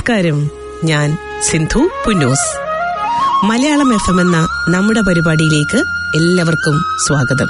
നമസ്കാരം, ഞാൻ സിന്ധു പുന്നൂസ്. മലയാളം FM എന്ന നമ്മുടെ പരിപാടിയിലേക്ക് എല്ലാവർക്കും സ്വാഗതം.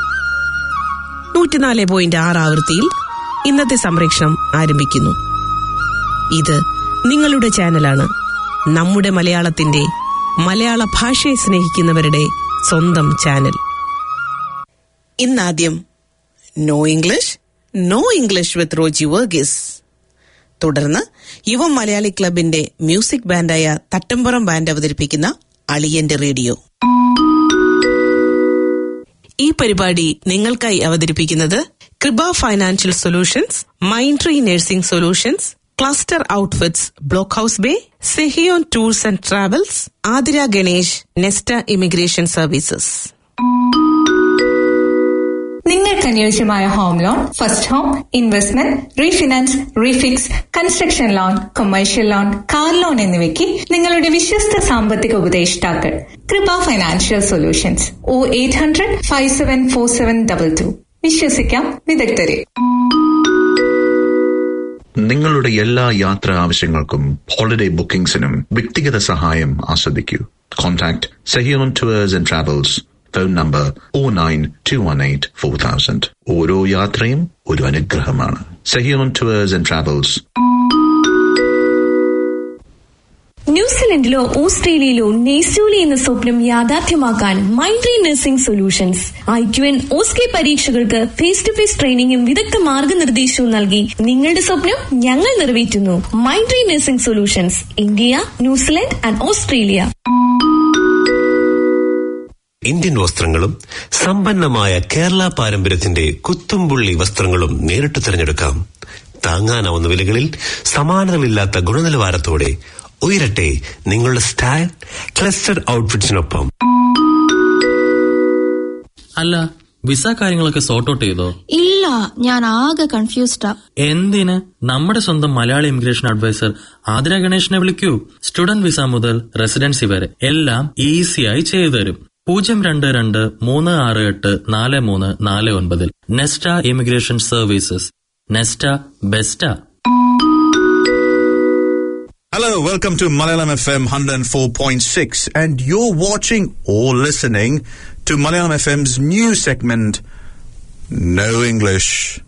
104.6 ആവൃത്തിയിൽ ഇന്നത്തെ സംപ്രേഷണം ആരംഭിക്കുന്നു. ഇത് നിങ്ങളുടെ ചാനലാണ്. നമ്മുടെ മലയാളത്തിന്റെ മലയാള ഭാഷയെ സ്നേഹിക്കുന്നവരുടെ സ്വന്തം ചാനൽ. ഇന്നാദ്യം no English with Roji Varghese. തുടർന്ന് യുവ മലയാളി ക്ലബിന്റെ മ്യൂസിക് ബാൻഡായ തട്ടമ്പുറം ബാൻഡ് അവതരിപ്പിക്കുന്ന അളിയന്റെ റേഡിയോ. ഈ പരിപാടി നിങ്ങൾക്കായി അവതരിപ്പിക്കുന്നത് Kripa financial solutions, Mindtree nursing solutions, cluster outfits, block house bay, Sehion tours and travels, Athira Ganesh, Nesta immigration services. നിങ്ങൾക്ക് അനുയോജ്യമായ home loan, first home, investment, refinance, refix, construction loan, commercial loan, car loan എന്നിവയ്ക്ക് നിങ്ങളുടെ വിശ്വസ്ത സാമ്പത്തിക ഉപദേഷ്ടാക്കൾ കൃപ ഫൈനാൻഷ്യൽ സൊല്യൂഷൻസ്. 0800-574722. വിശ്വസിക്കാം വിദഗ്ധരെ. നിങ്ങളുടെ എല്ലാ യാത്രാ ആവശ്യങ്ങൾക്കും ഹോളിഡേ ബുക്കിംഗ്സിനും വ്യക്തിഗത സഹായം ആസ്വദിക്കൂ. Contact Sehion tours and travels. Phone number 092184000. ഓരോ യാത്രയും ഒരു അനുഗ്രഹമാണ്. Sehion tours and travels. ന്യൂസിലൻഡിലോ ഓസ്ട്രേലിയയിലോ നെയ്സൂലി എന്ന സ്വപ്നം യാഥാർത്ഥ്യമാക്കാൻ Mindtree nursing solutions IQN OSCE പരീക്ഷകൾക്ക് ഫേസ് ടു ഫേസ് ട്രെയിനിങ്ങും വിദഗ്ധ മാർഗനിർദ്ദേശവും നൽകി നിങ്ങളുടെ സ്വപ്നം ഞങ്ങൾ നിറവേറ്റുന്നു. Mindtree nursing solutions, India, New Zealand and Australia. Indian വസ്ത്രങ്ങളും സമ്പന്നമായ കേരള പാരമ്പര്യത്തിന്റെ കുത്തുംപുള്ളി വസ്ത്രങ്ങളും നേരിട്ട് തിരഞ്ഞെടുക്കാം. താങ്ങാനാവുന്ന വിലകളിൽ സമാനതകളില്ലാത്ത ഗുണനിലവാരത്തോടെ ഉയരട്ടെ നിങ്ങളുടെ സ്റ്റൈൽ ക്ലസ്റ്റർ ഔട്ട്ഫിറ്റ്സിനൊപ്പം. അല്ല, വിസ കാര്യങ്ങളൊക്കെ സോർട്ട് ഔട്ട് ചെയ്തോ? ഇല്ല, ഞാൻ ആകെ കൺഫ്യൂസ്ഡാ. എന്തിന്? നമ്മുടെ സ്വന്തം മലയാളി ഇമിഗ്രേഷൻ അഡ്വൈസർ ആതിര ഗണേഷിനെ വിളിക്കൂ. സ്റ്റുഡന്റ് വിസ മുതൽ റെസിഡൻസി വരെ എല്ലാം ഈസിയായി ചെയ്തു തരും. 0223684349 Nesta immigration services. Nesta best. Hello, welcome to Malayalam FM 104.6, and you're watching or listening to Malayalam FM's new segment, No English.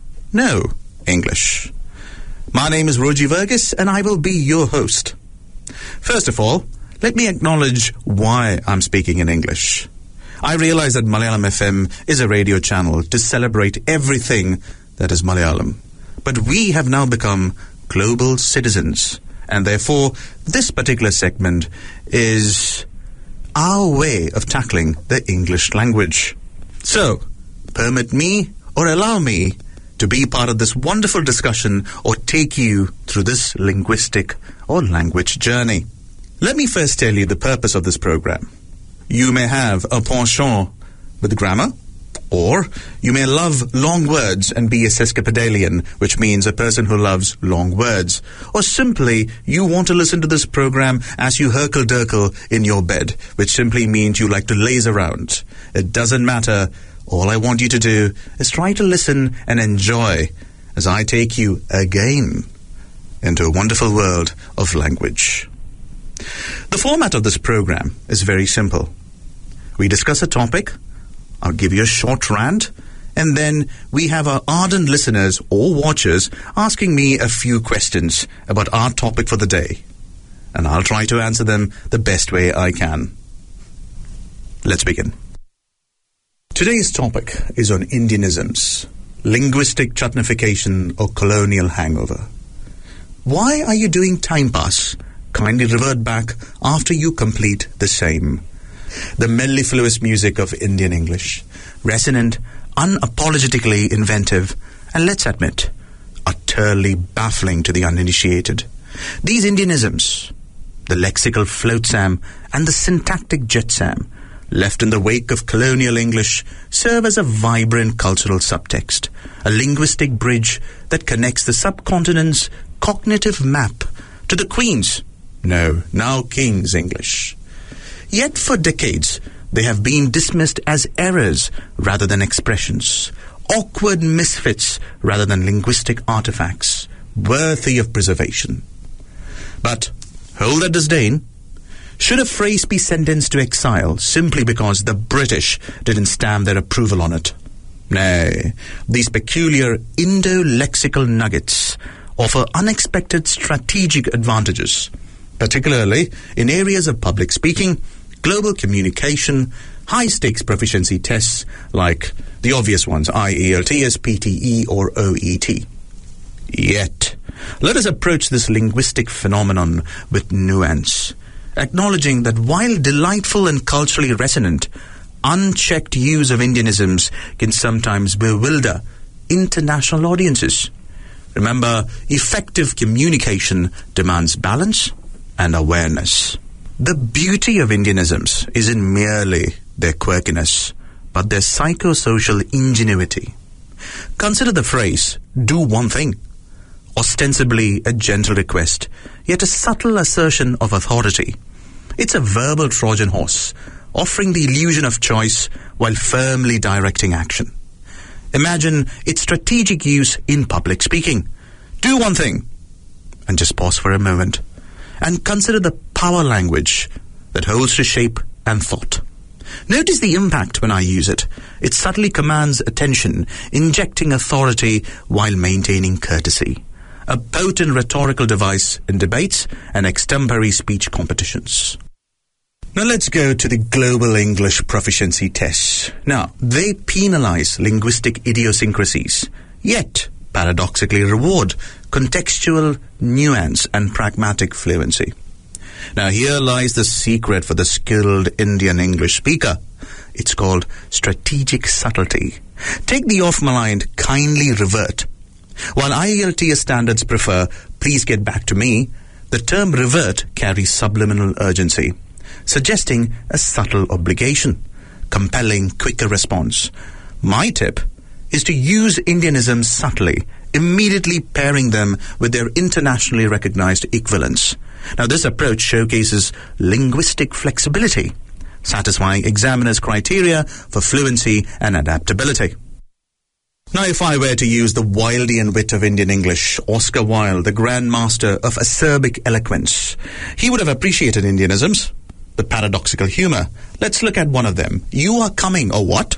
My name is Roji Verghese, and I will be your host. First of all, let me acknowledge why I'm speaking in English. I realize that Malayalam FM is a radio channel to celebrate everything that is Malayalam. But we have now become global citizens, and therefore this particular segment is our way of tackling the English language. So, permit me or allow me to be part of this wonderful discussion or take you through this linguistic or language journey. Let me first tell you the purpose of this program. You may have a penchant with grammar, or you may love long words and be a sesquipedalian, which means a person who loves long words, or simply you want to listen to this program as you hurkle-durkle in your bed, which simply means you like to laze around. It doesn't matter. All I want you to do is try to listen and enjoy as I take you again into a wonderful world of language. The format of this program is very simple. We discuss a topic, I'll give you a short rant, and then we have our ardent listeners or watchers asking me a few questions about our topic for the day, and I'll try to answer them the best way I can. Let's begin. Today's topic is on Indianisms, linguistic chutnification or colonial hangover. Why are you doing time pass? Kindly revert back after you complete the same. The mellifluous music of Indian English, resonant, unapologetically inventive, and let's admit, utterly baffling to the uninitiated. These Indianisms, the lexical flotsam and the syntactic jetsam, left in the wake of colonial English, serve as a vibrant cultural subtext, a linguistic bridge that connects the subcontinent's cognitive map to the Queen's, now King's English. Yet for decades, they have been dismissed as errors rather than expressions, awkward misfits rather than linguistic artifacts, worthy of preservation. But hold that disdain. Should a phrase be sentenced to exile simply because the British didn't stamp their approval on it? Nay, these peculiar Indo-lexical nuggets offer unexpected strategic advantages, particularly in areas of public speaking, global communication, high-stakes proficiency tests like the obvious ones, IELTS, PTE, or OET. Yet, let us approach this linguistic phenomenon with nuance, acknowledging that while delightful and culturally resonant, unchecked use of Indianisms can sometimes bewilder international audiences. Remember, effective communication demands balance and awareness. The beauty of Indianisms isn't merely their quirkiness, but their psychosocial ingenuity. Consider the phrase, "do one thing," ostensibly a gentle request, yet a subtle assertion of authority. It's a verbal Trojan horse, offering the illusion of choice while firmly directing action. Imagine its strategic use in public speaking. Do one thing, and just pause for a moment, and consider the power language that holds to shape and thought. Notice the impact when I use it. It subtly commands attention, injecting authority while maintaining courtesy. A potent rhetorical device in debates and extempore speech competitions. Now let's go to the Global English Proficiency Tests. Now, they penalize linguistic idiosyncrasies, yet paradoxically reward contextual nuance and pragmatic fluency. Now here lies the secret for the skilled Indian English speaker. It's called strategic subtlety. Take the oft-maligned kindly revert. While IELTS standards prefer please get back to me, the term revert carries subliminal urgency, suggesting a subtle obligation, compelling quicker response. My tip is to use Indianisms subtly, immediately pairing them with their internationally recognized equivalents. Now, this approach showcases linguistic flexibility, satisfying examiners' criteria for fluency and adaptability. Now, if I were to use the Wildean wit of Indian English, Oscar Wilde, the Grand Master of acerbic eloquence, he would have appreciated Indianisms, the paradoxical humor. Let's look at one of them. You are coming, or what?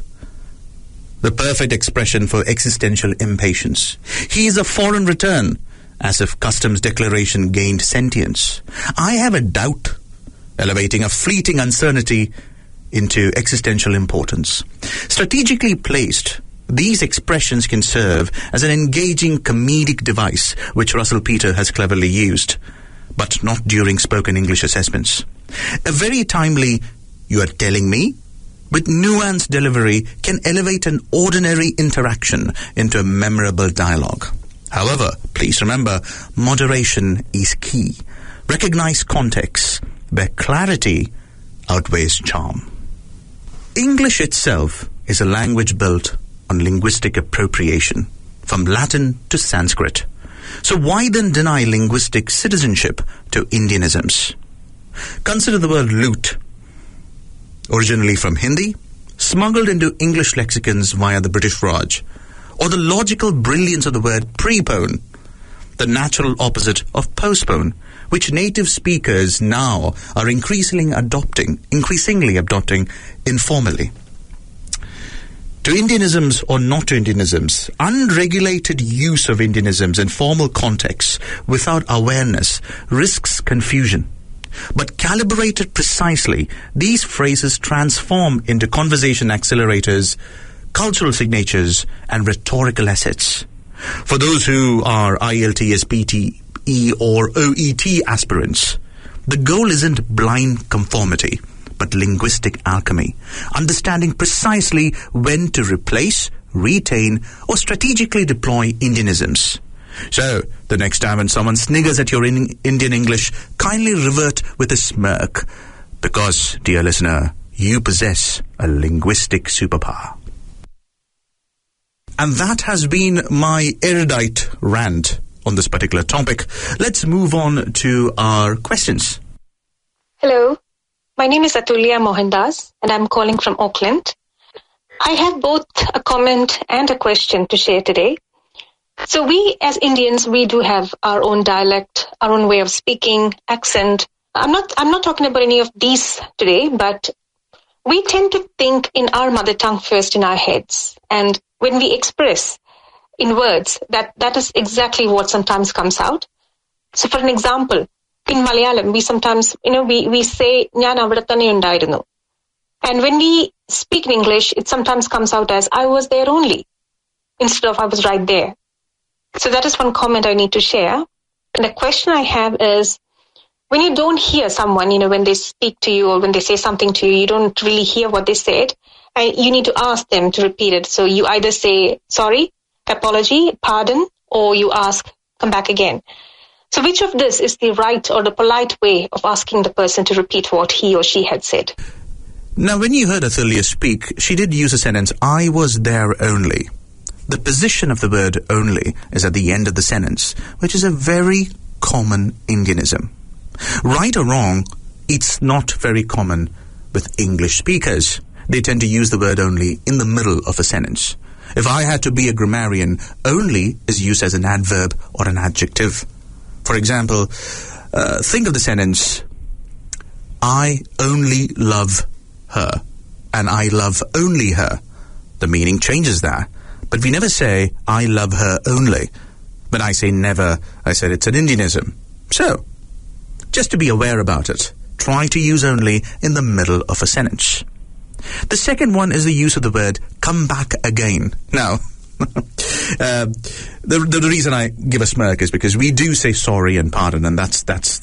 The perfect expression for existential impatience. He is a foreign return, as if customs declaration gained sentience. I have a doubt, elevating a fleeting uncertainty into existential importance. Strategically placed, these expressions can serve as an engaging comedic device, which Russell Peter has cleverly used, but not during spoken English assessments. A very timely, "you are telling me," with nuanced delivery can elevate an ordinary interaction into a memorable dialogue. However, please remember, moderation is key. Recognize context, where clarity outweighs charm. English itself is a language built on linguistic appropriation, from Latin to Sanskrit. So why then deny linguistic citizenship to Indianisms? Consider the word lute, originally from Hindi, smuggled into English lexicons via the British Raj, or the logical brilliance of the word prepone, the natural opposite of postpone, which native speakers now are increasingly adopting informally. To Indianisms or not to Indianisms, unregulated use of Indianisms in formal contexts without awareness risks confusion. But calibrated precisely, these phrases transform into conversation accelerators, cultural signatures, and rhetorical assets. For those who are IELTS, PTE, or OET aspirants, the goal isn't blind conformity, but linguistic alchemy, understanding precisely when to replace, retain, or strategically deploy Indianisms. So, the next time when someone sniggers at your Indian English, kindly revert with a smirk, because, dear listener, you possess a linguistic superpower. And that has been my erudite rant on this particular topic. Let's move on to our questions. Hello, my name is Atulya Mohandas, and I'm calling from Auckland. I have both a comment and a question to share today. So we as Indians, we do have our own dialect, our own way of speaking, accent. I'm not talking about any of these today, but we tend to think in our mother tongue first in our heads. And when we express in words, that is exactly what sometimes comes out. So for an example, in Malayalam, we sometimes, we say, "Njan avadathane undayirunnu." And when we speak in English, it sometimes comes out as, "I was there only," instead of "I was right there." So that is one comment I need to share. And the question I have is, when you don't hear someone, when they speak to you or when they say something to you, you don't really hear what they said, and you need to ask them to repeat it. So you either say, "Sorry," "Apology," "Pardon," or you ask, "Come back again." So which of this is the right or the polite way of asking the person to repeat what he or she had said? Now, when you heard Athulia speak, she did use a sentence, "I was there only." The position of the word "only" is at the end of the sentence, which is a very common Indianism. Right or wrong, it's not very common with English speakers. They tend to use the word "only" in the middle of a sentence. If I had to be a grammarian, "only" is used as an adverb or an adjective. For example, think of the sentence, "I only love her," and "I love only her." The meaning changes there. But we never say, "I love her only." When I say never, I said it's an Indianism. So, just to be aware about it, try to use "only" in the middle of a sentence. The second one is the use of the word "come back again." Now, the reason I give a smirk is because we do say sorry and pardon, and that's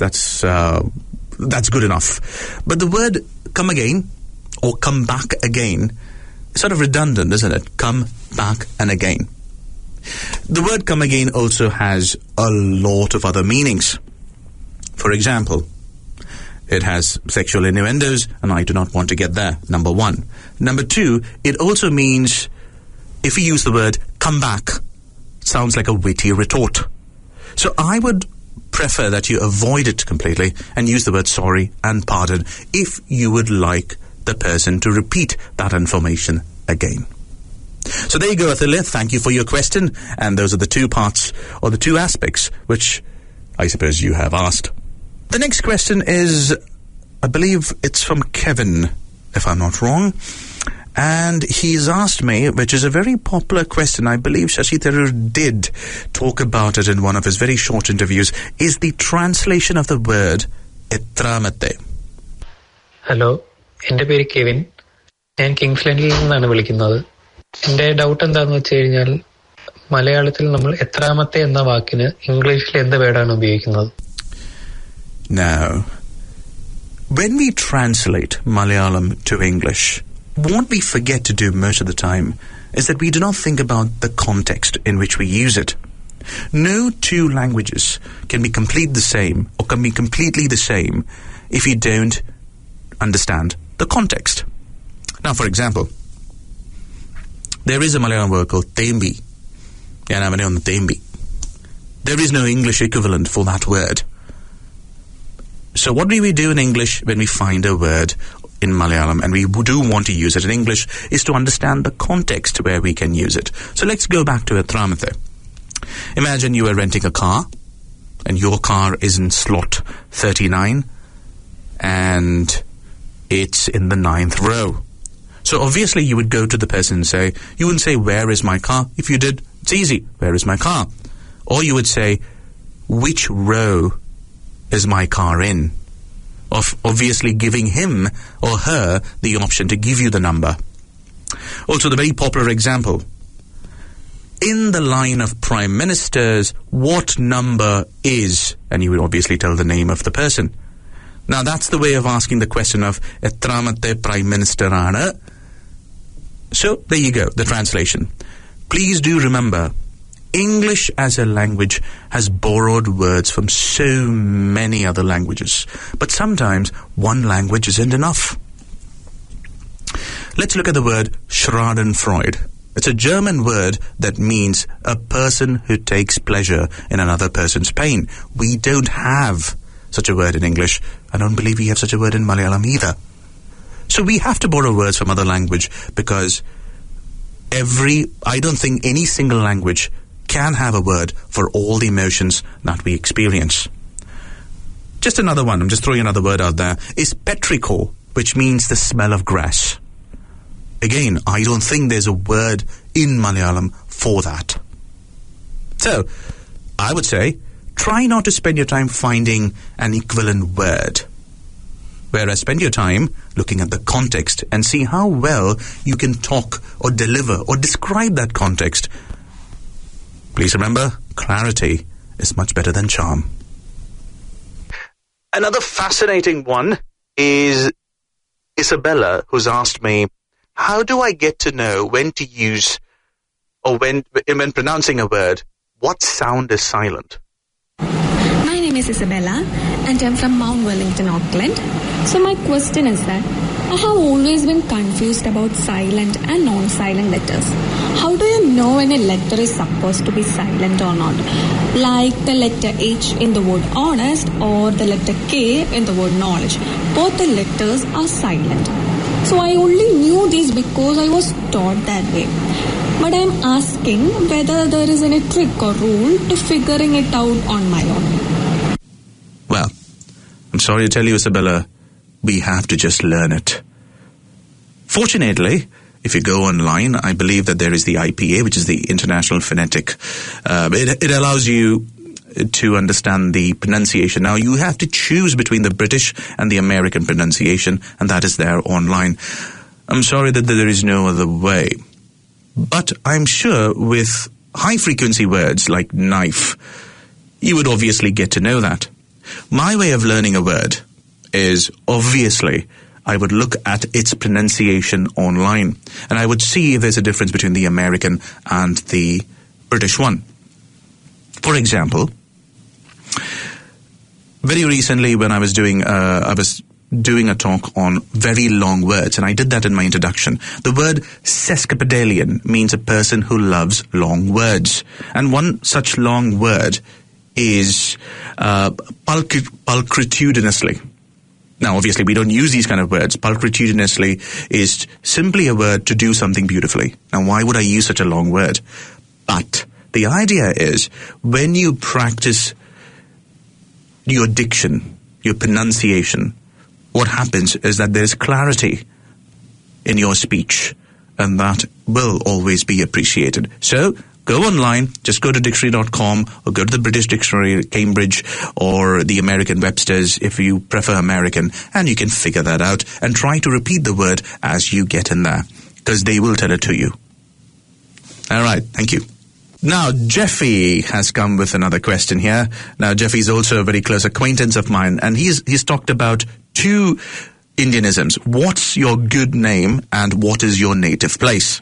good enough. But the word "come again" or "come back again" is sort of redundant, isn't it? Come back and again. The word "come again" also has a lot of other meanings. For example, it has sexual innuendos, and I do not want to get there, number one. Number two, it also means, if we use the word "come back," it sounds like a witty retort. So I would prefer that you avoid it completely and use the word "sorry" and "pardon" if you would like the person to repeat that information again. So there you go, Athulia. Thank you for your question. And those are the two parts, or the two aspects, which I suppose you have asked. The next question is, I believe it's from Kevin, if I'm not wrong. And he's asked me, which is a very popular question, I believe Shashi Tharoor did talk about it in one of his very short interviews, is the translation of the word "etramate." Hello, എൻ്റെ പേര് Kevin. ഞാൻ കിങ്സ്ലൻഡിൽ നിന്നാണ് വിളിക്കുന്നത്. എൻ്റെ doubt എന്താണെന്ന് വെച്ച് കഴിഞ്ഞാൽ, മലയാളത്തിൽ നമ്മൾ എത്രാമത്തെ എന്ന വാക്കിന് ഇംഗ്ലീഷിൽ എന്ത് വേർഡാണ് ഉപയോഗിക്കുന്നത്? Now, when we translate Malayalam to English, what we forget to do most of the time is that we do not think about the context in which we use it. No two languages can be completely the same or can be completely the same if you don't understand the context. Now, for example, there is a Malayalam word called Thembi. Thembi. There is no English equivalent for that word. So what do we do in English when we find a word in Malayalam and we do want to use it in English is to understand the context where we can use it. So let's go back to Etramate. Imagine you are renting a car and your car is in slot 39 and it's in the 9th row. So obviously you would go to the person and say, you wouldn't say, "Where is my car?" If you did, it's easy. Where is my car? Or you would say, "Which row is my car in?" Obviously giving him or her the option to give you the number. Also, the very popular example. In the line of prime ministers, what number is? And you would obviously tell the name of the person. Now, that's the way of asking the question of Etramate prime minister aana. So, there you go, the translation. Please do remember, English as a language has borrowed words from so many other languages. But sometimes one language isn't enough. Let's look at the word Schadenfreude. It's a German word that means a person who takes pleasure in another person's pain. We don't have such a word in English. I don't believe we have such a word in Malayalam either. So we have to borrow words from other language because I don't think any single language can have a word for all the emotions that we experience. Just another one, I'm just throwing another word out there, is petrichor, which means the smell of grass. Again, I don't think there's a word in Malayalam for that. So, I would say, try not to spend your time finding an equivalent word. Whereas spend your time looking at the context and see how well you can talk or deliver or describe that context. Please remember, clarity is much better than charm. Another fascinating one is Isabella, who's asked me, how do I get to know when to use, or when pronouncing a word, what sound is silent? My name is Isabella and I'm from Mount Wellington, Auckland. So my question is that I have always been confused about silent and non-silent letters. How do you know when a letter is supposed to be silent or not? Like the letter H in the word honest or the letter K in the word knowledge. Both the letters are silent. So I only knew this because I was taught that way. But I'm asking whether there is any trick or rule to figuring it out on my own. Well, I'm sorry to tell you, Isabella, we have to just learn it. Fortunately, if you go online, I believe that there is the IPA, which is the International Phonetic. It allows you to understand the pronunciation. Now, you have to choose between the British and the American pronunciation, and that is there online. I'm sorry that there is no other way. But I'm sure with high-frequency words like knife, you would obviously get to know that. My way of learning a word is, obviously, I would look at its pronunciation online, and I would see if there's a difference between the American and the British one. For example, very recently when I was doing a talk on very long words, and I did that in my introduction. The word sesquipedalian means a person who loves long words. And one such long word is pulchritudinously. Now, obviously, we don't use these kind of words. Pulchritudinously is simply a word to do something beautifully. Now, why would I use such a long word? But the idea is when you practice your diction, your pronunciation, what happens is that there is clarity in your speech, and that will always be appreciated. So, go online, just go to dictionary.com or go to the British Dictionary, Cambridge, or the American Webster's if you prefer American, and you can figure that out and try to repeat the word as you get in there, because they will tell it to you. All right, thank you. Now, Jeffy has come with another question here. Now, Jeffy's also a very close acquaintance of mine, and he's talked about two Indianisms. What's your good name and what is your native place?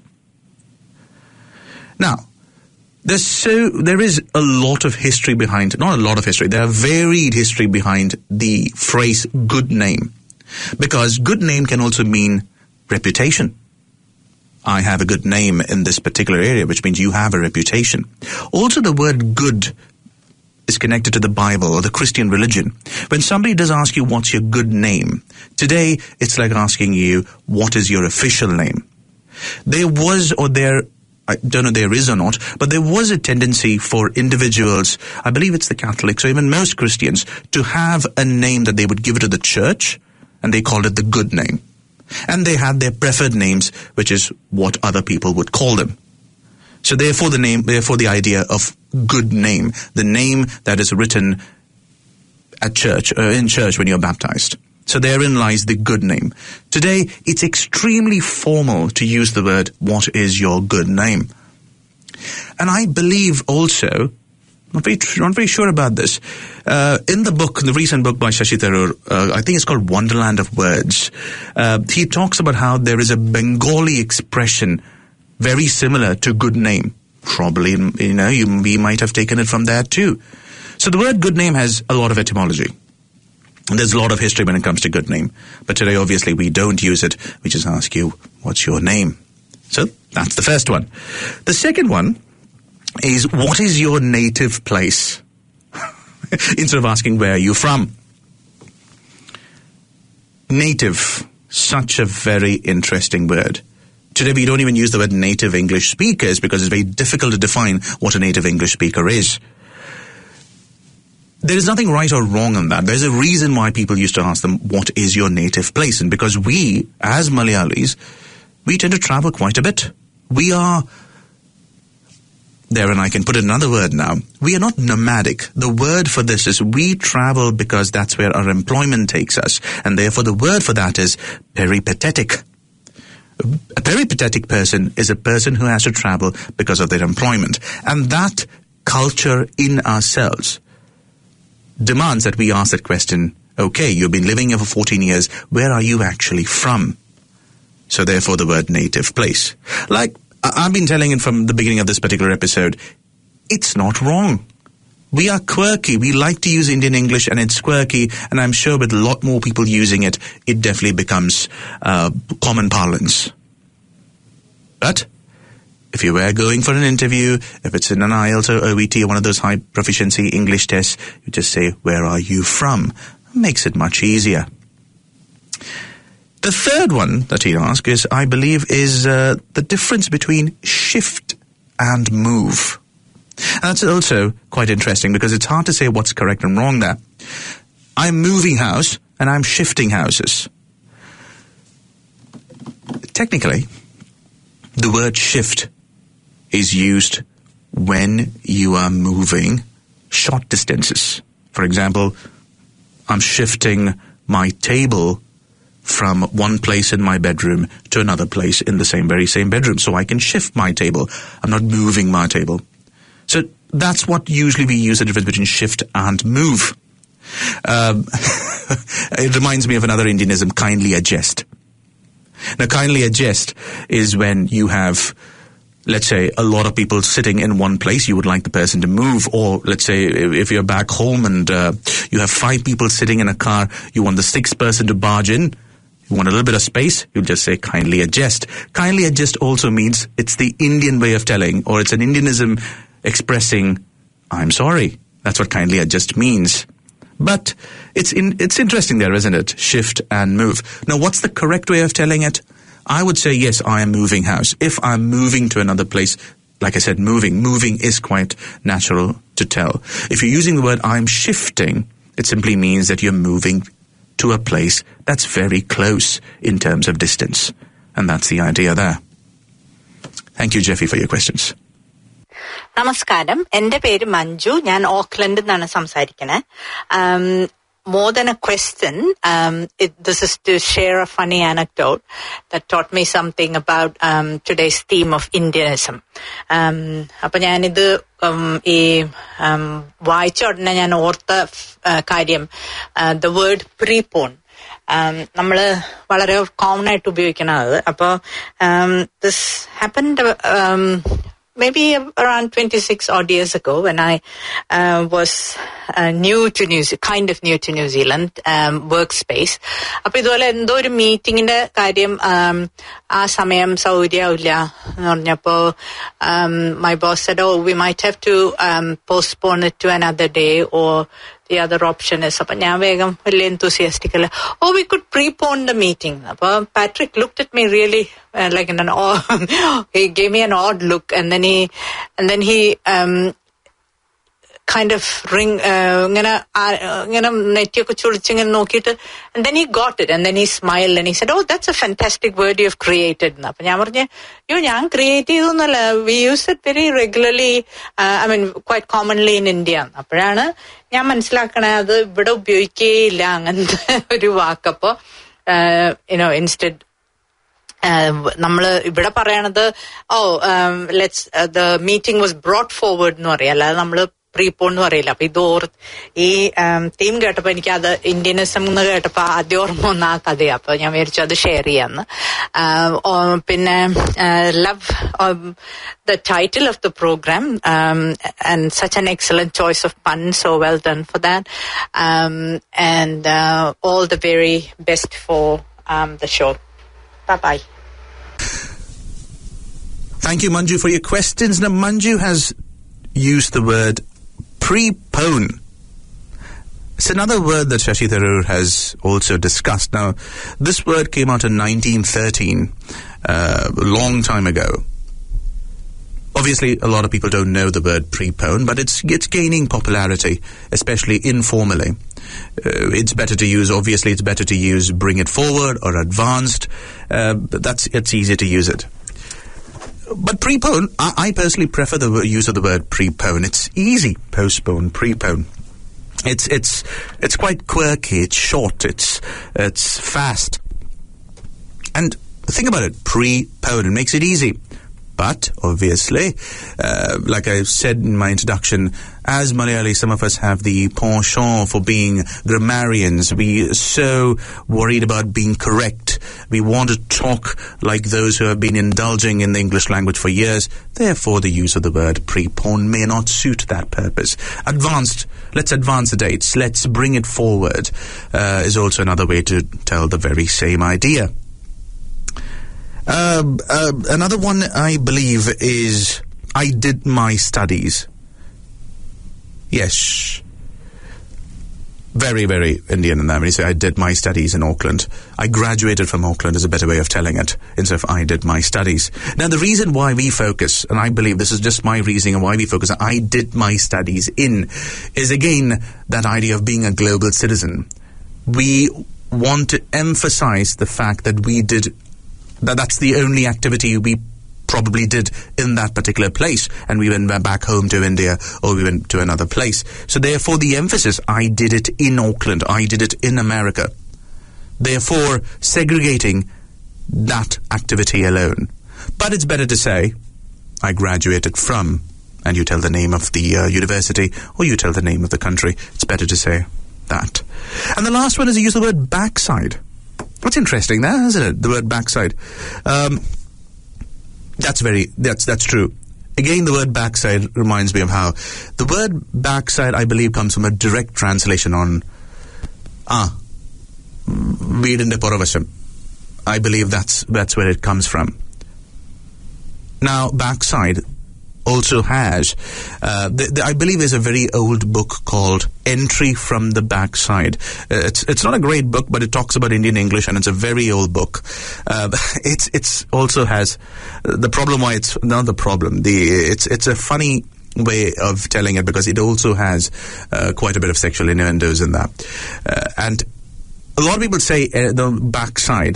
Now, there is a lot of history behind, not a lot of history, there are varied history behind the phrase good name. Because good name can also mean reputation. I have a good name in this particular area, which means you have a reputation. Also, the word good is connected to the Bible or the Christian religion. When somebody does ask you what's your good name, today it's like asking you what is your official name. There was, or there, I don't know if there is or not, but there was a tendency for individuals, I believe it's the Catholics or even most Christians, to have a name that they would give to the church, and they called it the good name. And they had their preferred names, which is what other people would call them. So therefore the idea of good name, the name that is written at church, in church when you're baptized. So therein lies the good name. Today, it's extremely formal to use the word, what is your good name? And I believe also, not very sure about this, in the recent book by Shashi Tharoor, I think it's called Wonderland of Words, he talks about how there is a Bengali expression very similar to good name. Probably, we might have taken it from there too. So the word good name has a lot of etymology. And there's a lot of history when it comes to good name. But today, obviously, we don't use it. We just ask you, what's your name? So that's the first one. The second one is, what is your native place? Instead of asking, where are you from? Native, such a very interesting word. Today we don't even use the word native English speakers because it's very difficult to define what a native English speaker is. There is nothing right or wrong in that. There's a reason why people used to ask them, what is your native place? And because we, as Malayalis, we tend to travel quite a bit. We are, there and I can put another word now, we are not nomadic. The word for this is we travel because that's where our employment takes us. And therefore the word for that is peripatetic. A peripatetic person is a person who has to travel because of their employment. And that culture in ourselves demands that we ask that question, okay, you've been living here for 14 years, where are you actually from? So therefore the word native place. Like I've been telling it from the beginning of this particular episode, it's not wrong. We are quirky. We like to use Indian English and it's quirky, and I'm sure with a lot more people using it, it definitely becomes common parlance. But if you were going for an interview, if it's in an IELTS or OET or one of those high proficiency English tests, you just say, where are you from? It makes it much easier. The third one that he asked is, I believe, is the difference between shift and move. And that's also quite interesting because it's hard to say what's correct and wrong there. I'm moving house and I'm shifting houses. Technically, the word shift is used when you are moving short distances. For example, I'm shifting my table from one place in my bedroom to another place in the very same bedroom. So I can shift my table. I'm not moving my table. So that's what usually we use the difference between shift and move. It reminds me of another Indianism, kindly adjust. Now, kindly adjust is when you have, let's say, a lot of people sitting in one place, you would like the person to move. Or let's say if you're back home and you have 5 people sitting in a car, you want the 6th person to barge in, you want a little bit of space, you'll just say kindly adjust. Kindly adjust also means it's the Indian way of telling, or it's an Indianism expressing, I'm sorry. That's what kindly adjust means. But it's interesting there, isn't it? Shift and move. Now, what's the correct way of telling it? I would say, yes, I am moving house. If I'm moving to another place, like I said, moving is quite natural to tell. If you're using the word I'm shifting, it simply means that you're moving to a place that's very close in terms of distance. And that's the idea there. Thank you, Jeffy, for your questions. നമസ്കാരം, എന്റെ പേര് മഞ്ജു. ഞാൻ ഓക്ലൻഡിൽ നിന്നാണ് സംസാരിക്കുന്നത്. More than a question, this is to share a funny anecdote that taught me something about today's theme of Indianism. അപ്പൊ ഞാനിത് ഈ വായിച്ച ഉടനെ ഞാൻ ഓർത്ത കാര്യം, the word prepone. നമ്മള് വളരെ കോമൺ ആയിട്ട് ഉപയോഗിക്കണത്. അപ്പൊ this happened maybe around 26 odd years ago when I was new to New Zealand workspace. അപ്പൊ ഇതുപോലെ എന്തോ ഒരു മീറ്റിംഗിന്റെ കാര്യം ആ സമയം സൗകര്യമില്ല എന്ന് പറഞ്ഞപ്പോ my boss said, oh, we might have to postpone it to another day, or the other option is, അപ്പൊ ഞാൻ വേഗം വലിയ enthusiastically, oh, we could prepone the meeting. അപ്പൊ Patrick looked at me really like in an he gave me an odd look, and then he kind of ഇങ്ങനെ നെറ്റിയൊക്കെ ചുളിച്ചിങ്ങനെ നോക്കിയിട്ട്, and then he got it, and then he smiled and he said, oh, that's a fantastic word you've created. അപ്പൊ ഞാൻ പറഞ്ഞു, ഞാൻ create ചെയ്തൊന്നുമല്ല, we use it very regularly, I mean quite commonly in India. അപ്പോഴാണ് ഞാൻ മനസ്സിലാക്കണേ അത് ഇവിടെ ഉപയോഗിക്കേയില്ല അങ്ങനത്തെ ഒരു വാക്കപ്പോ instead നമ്മള് ഇവിടെ പറയണത് the meeting was brought forward എന്ന് പറയാം, അല്ലാതെ നമ്മള് പ്രീപോൺ എന്ന് പറയില്ല. അപ്പൊ ഈ തീം കേട്ടപ്പോ എനിക്ക് അത് ഇന്ത്യനിസം എന്ന് കേട്ടപ്പോ ആദ്യം ഓർമ്മ വന്ന ആ കഥയാ. അപ്പൊ ഞാൻ വിചാരിച്ചു അത് ഷെയർ ചെയ്യാന്ന്. പിന്നെ love the title of the program, and such an excellent choice of puns, so well done for that, and all the very best for the show. Bye-bye. Thank you, Manju, for your questions. Now, Manju has used the word prepone. It's another word that Shashi Tharoor has also discussed. Now, this word came out in 1913, a long time ago. Obviously, a lot of people don't know the word prepone, but it's gaining popularity, especially informally. It's better to use bring it forward or advanced. It's easier to use it. But prepone, I personally prefer the use of the word prepone. It's easy. Postpone, prepone. It's quite quirky. It's short. It's fast. And think about it. Prepone. It makes it easy. But, obviously, like I said in my introduction, as Malayali, some of us have the penchant for being grammarians. We're so worried about being correct. We want to talk like those who have been indulging in the English language for years. Therefore, the use of the word prepone may not suit that purpose. Advanced, let's advance the dates. Let's bring it forward is also another way to tell the very same idea. Another one, I believe, is I did my studies. Yes. Very, very Indian in that. When you say I did my studies in Auckland. I graduated from Auckland is a better way of telling it, instead of I did my studies. Now, the reason why we focus, and I believe this is just my reasoning on why we focus on I did my studies in, is again that idea of being a global citizen. We want to emphasize the fact that that's the only activity we probably did in that particular place, and we went back home to India or we went to another place. So therefore the emphasis, I did it in Auckland, I did it in America. Therefore segregating that activity alone. But it's better to say, I graduated from, and you tell the name of the university or you tell the name of the country. It's better to say that. And the last one is to use the word backside. What's interesting there, isn't it? The word backside. That's true. Again, the word backside reminds me of how the word backside, I believe, comes from a direct translation on Veedinte Poravasham. I believe that's where it comes from. Now, backside also has, I believe there's a very old book called Entry from the Backside. It's not a great book, but it talks about Indian English, and it's a very old book. It's also has the problem. Why it's not the problem. It's a funny way of telling it because it also has quite a bit of sexual innuendos in that, and a lot of people say the backside.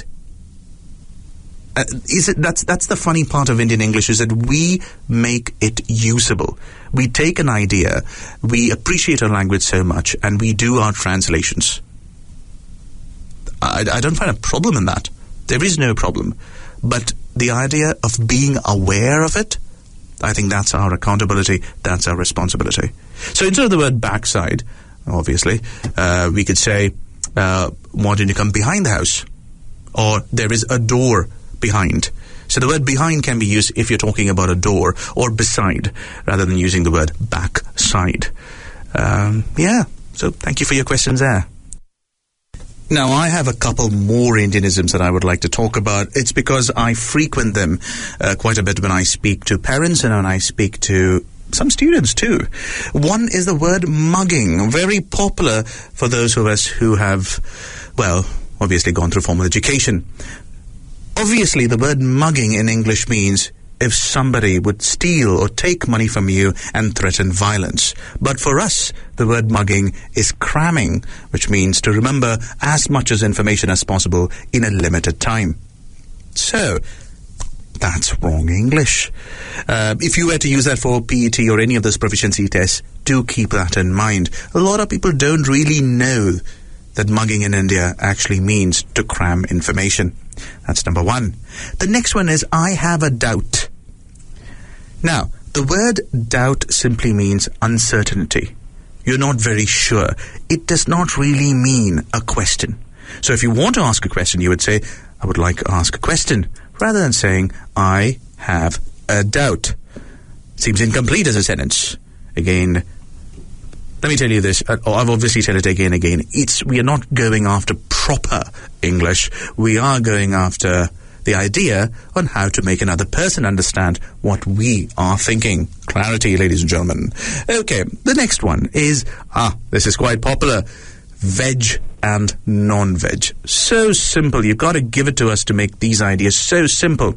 That's the funny part of Indian English, is that we make it usable. We take an idea, we appreciate our language so much, and we do our translations. I don't find a problem in that. There is no problem. But the idea of being aware of it, I think that's our accountability, that's our responsibility. So instead of the word backside, obviously, we could say, why don't you come behind the house? Or there is a door behind. So the word behind can be used if you're talking about a door, or beside, rather than using the word backside. So thank you for your questions there. Now, I have a couple more Indianisms that I would like to talk about. It's because I frequent them quite a bit when I speak to parents and when I speak to some students too. One is the word mugging, very popular for those of us who have, obviously gone through formal education. Obviously, the word mugging in English means if somebody would steal or take money from you and threaten violence. But for us, the word mugging is cramming, which means to remember as much as information as possible in a limited time. So, that's wrong English. If you were to use that for PET or any of those proficiency tests, do keep that in mind. A lot of people don't really know that mugging in India actually means to cram information. That's number one. The next one is I have a doubt. Now, the word doubt simply means uncertainty. You're not very sure. It does not really mean a question. So if you want to ask a question, you would say, I would like to ask a question, rather than saying, I have a doubt. Seems incomplete as a sentence. Again, let me tell you this, I've obviously said it again. We are not going after proper English. We are going after the idea on how to make another person understand what we are thinking. Clarity, ladies and gentlemen. Okay, the next one is, this is quite popular. veg and non-veg. So simple. You've got to give it to us to make these ideas so simple.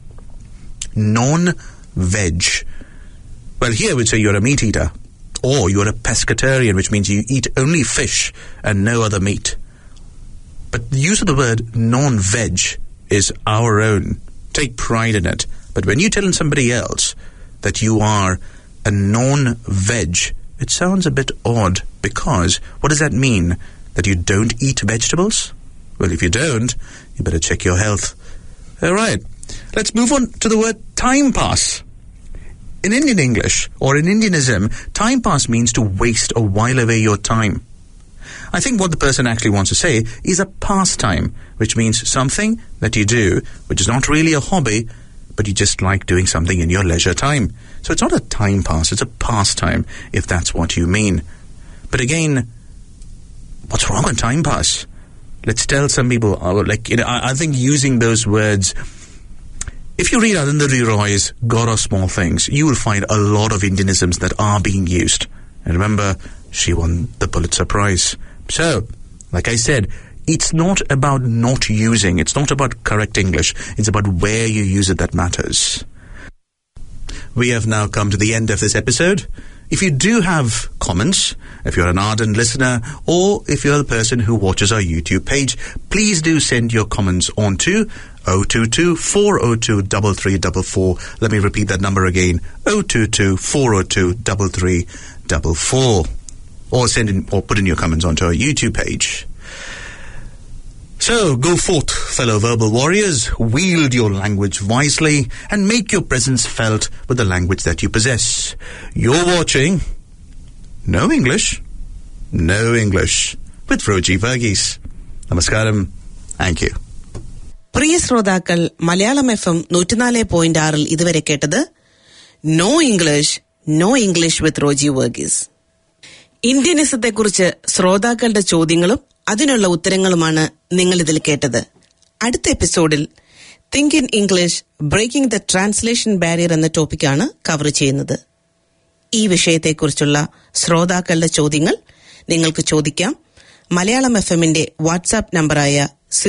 Non-veg. Well, here we'd say you're a meat eater. Or you're a pescatarian, which means you eat only fish and no other meat. But the use of the word non-veg is our own. Take pride in it. But when you tell somebody else that you are a non-veg, it sounds a bit odd, because what does that mean? That you don't eat vegetables? Well, if you don't, you better check your health. All right. Let's move on to the word time pass. In Indian English, or in Indianism, time pass means to waste or while away your time. I think what the person actually wants to say is a pastime, which means something that you do, which is not really a hobby, but you just like doing something in your leisure time. So it's not a time pass, it's a pastime, if that's what you mean. But again, what's wrong with time pass? Let's tell some people, I think using those words, if you read Arundhati Roy's God of Small Things, you will find a lot of Indianisms that are being used. And remember, she won the Pulitzer Prize. So, like I said, it's not about not using, it's not about correct English, it's about where you use it that matters. We have now come to the end of this episode. If you do have comments, if you're an ardent listener, or if you're the person who watches our YouTube page, please do send your comments on to 022-402-3344. Let me repeat that number again, 022-402-3344. Or send in, or put in your comments onto our YouTube page. So, go forth, fellow verbal warriors, wield your language wisely, and make your presence felt with the language that you possess. You're watching No English with Roji Verghese. Namaskaram. Thank you. പ്രിയ ശ്രോതാക്കൾ, Malayalam FM 104.6 ഇതുവരെ കേട്ടത് no English with Roji Varghese. ഇന്ത്യനിസത്തെക്കുറിച്ച് ശ്രോതാക്കളുടെ ചോദ്യങ്ങളും അതിനുള്ള ഉത്തരങ്ങളുമാണ് നിങ്ങൾ ഇതിൽ കേട്ടത്. അടുത്ത എപ്പിസോഡിൽ think in English breaking the translation barrier എന്ന ടോപ്പിക്കാണ് കവർ ചെയ്യുന്നത്. ഈ വിഷയത്തെക്കുറിച്ചുള്ള ശ്രോതാക്കളുടെ ചോദ്യങ്ങൾ നിങ്ങൾക്ക് ചോദിക്കാം. മലയാളം FMന്റെ വാട്സാപ്പ് നമ്പറായ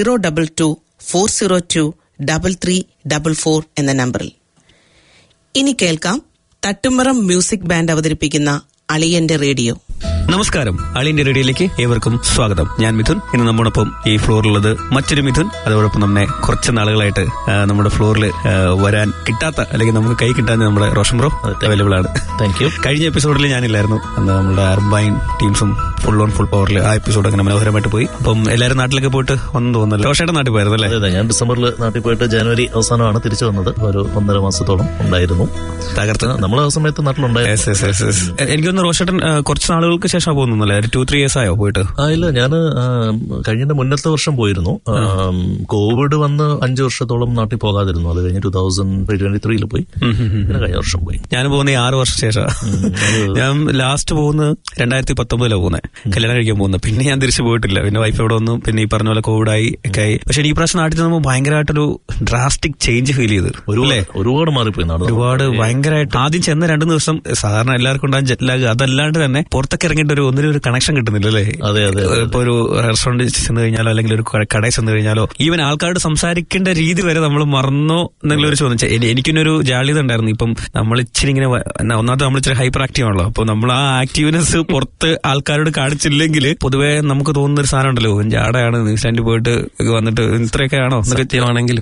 022-402-3344 എന്ന നമ്പറിൽ. ഇനി കേൾക്കാം തട്ടുമറം മ്യൂസിക് ബാൻഡ് അവതരിപ്പിക്കുന്ന അളിയന്റെ റേഡിയോ. നമസ്കാരം, അളിയന്റെ റേഡിയോയിലേക്ക് ഏവർക്കും സ്വാഗതം. ഞാൻ മിഥുൻ. ഇന്ന് നമ്മോടൊപ്പം ഈ ഫ്ലോറിലുള്ളത് മറ്റൊരു മിഥുൻ. അതോടൊപ്പം നമ്മെ കുറച്ച് നാളുകളായിട്ട് നമ്മുടെ ഫ്ലോറിൽ വരാൻ കിട്ടാത്ത, അല്ലെങ്കിൽ നമുക്ക് കൈ കിട്ടാൻ നമ്മുടെ റോഷൻ ബ്രോ അവൈലബിൾ ആണ്. Thank you. കഴിഞ്ഞ എപ്പിസോഡിൽ ഞാനില്ലായിരുന്നു. അന്ന് നമ്മുടെ അർബൈൻ ടീംസും ഫുൾ ഓൺ ഫുൾ പവറിൽ ആ എപ്പിസോഡ് അങ്ങനെ മനോഹരമായിട്ട് പോയി. അപ്പം എല്ലാവരും നാട്ടിലൊക്കെ പോയിട്ട് വന്നു തോന്നുന്നല്ലോ. റോഷയുടെ നാട്ടിൽ പോയിരുന്നു അല്ലേ? അതെ, ഞാൻ ഡിസംബറിൽ നാട്ടിൽ പോയിട്ട് ജനുവരി അവസാനമാണ് തിരിച്ചു വന്നത്. ഒരു 1.5 മാസത്തോളം ഉണ്ടായിരുന്നു. തകർത്ത് നമ്മൾ ആ സമയത്ത് നാട്ടിലുണ്ടായിരുന്നു. എനിക്കൊന്ന് റോഷേട്ടൻ കുറച്ച് നാളുകൾക്ക് ശേഷം പോകുന്നല്ലേ? 2-3 years ആയോ പോയിട്ട്? ഇല്ല, ഞാൻ കഴിഞ്ഞ മുന്നത്തെ വർഷം പോയിരുന്നു. കോവിഡ് വന്ന് 5 വർഷത്തോളം നാട്ടിൽ പോകാതിരുന്നു. അത് കഴിഞ്ഞ് 2023 പോയി. പിന്നെ കഴിഞ്ഞ വർഷം പോയി. ഞാൻ പോകുന്ന 6 വർഷം ശേഷം. ഞാൻ ലാസ്റ്റ് പോകുന്നത് 2019 പോകുന്നത്, കല്യാണം കഴിക്കാൻ പോകുന്നത്. പിന്നെ ഞാൻ തിരിച്ചു പോയിട്ടില്ല. പിന്നെ വൈഫ് ഇവിടെ വന്നു. പിന്നെ ഈ പറഞ്ഞ പോലെ കോവിഡായി ഒക്കെ ആയി. പക്ഷെ ഈ പ്രാവശ്യം നാട്ടിൽ നിന്ന് ഭയങ്കരമായിട്ടൊരു ഡ്രാസ്റ്റിക് ചേഞ്ച് ഫീൽ ചെയ്ത്. ഒരുപാട് മാറിപ്പോയി. ഒരുപാട് ഭയങ്കരമായിട്ട്. ആദ്യം ചെന്ന 2 ദിവസം സാധാരണ എല്ലാവർക്കും ഉണ്ടാകും ജെറ്റ് ലാഗ്. അതല്ലാണ്ട് തന്നെ പുറത്തൊക്കെ ഇറങ്ങിയിട്ട് ഒന്നിനൊരു കണക്ഷൻ കിട്ടുന്നില്ല അല്ലേ? ഇപ്പൊ ഒരു റെസ്റ്റോറന്റിൽ ചെന്ന് കഴിഞ്ഞാലോ അല്ലെങ്കിൽ ഒരു കടയിൽ ചെന്ന് കഴിഞ്ഞാലോ ഈവൻ ആൾക്കാരോട് സംസാരിക്കേണ്ട രീതി വരെ നമ്മൾ മറന്നോ എന്നുള്ളൊരു ചോദ്യം. എനിക്കിനൊരു ജാള്യത ഉണ്ടായിരുന്നു. ഇപ്പം നമ്മൾ ഇച്ചിരി ഇങ്ങനെ ഒന്നാമത് നമ്മൾ ഇച്ചിരി ഹൈപ്പർ ആക്റ്റീവ് ആണല്ലോ. അപ്പൊ നമ്മൾ ആ ആക്റ്റീവ്നെസ് പുറത്ത് ആൾക്കാരോട് കാണിച്ചില്ലെങ്കിൽ പൊതുവെ നമുക്ക് തോന്നുന്ന ഒരു സാധനം ഉണ്ടല്ലോ, ജാടയാണ്, ന്യൂസിലാൻഡിൽ പോയിട്ട് വന്നിട്ട് ഇത്രയൊക്കെ ആണോ എന്നൊക്കെ ചെയ്യുവാണെങ്കിൽ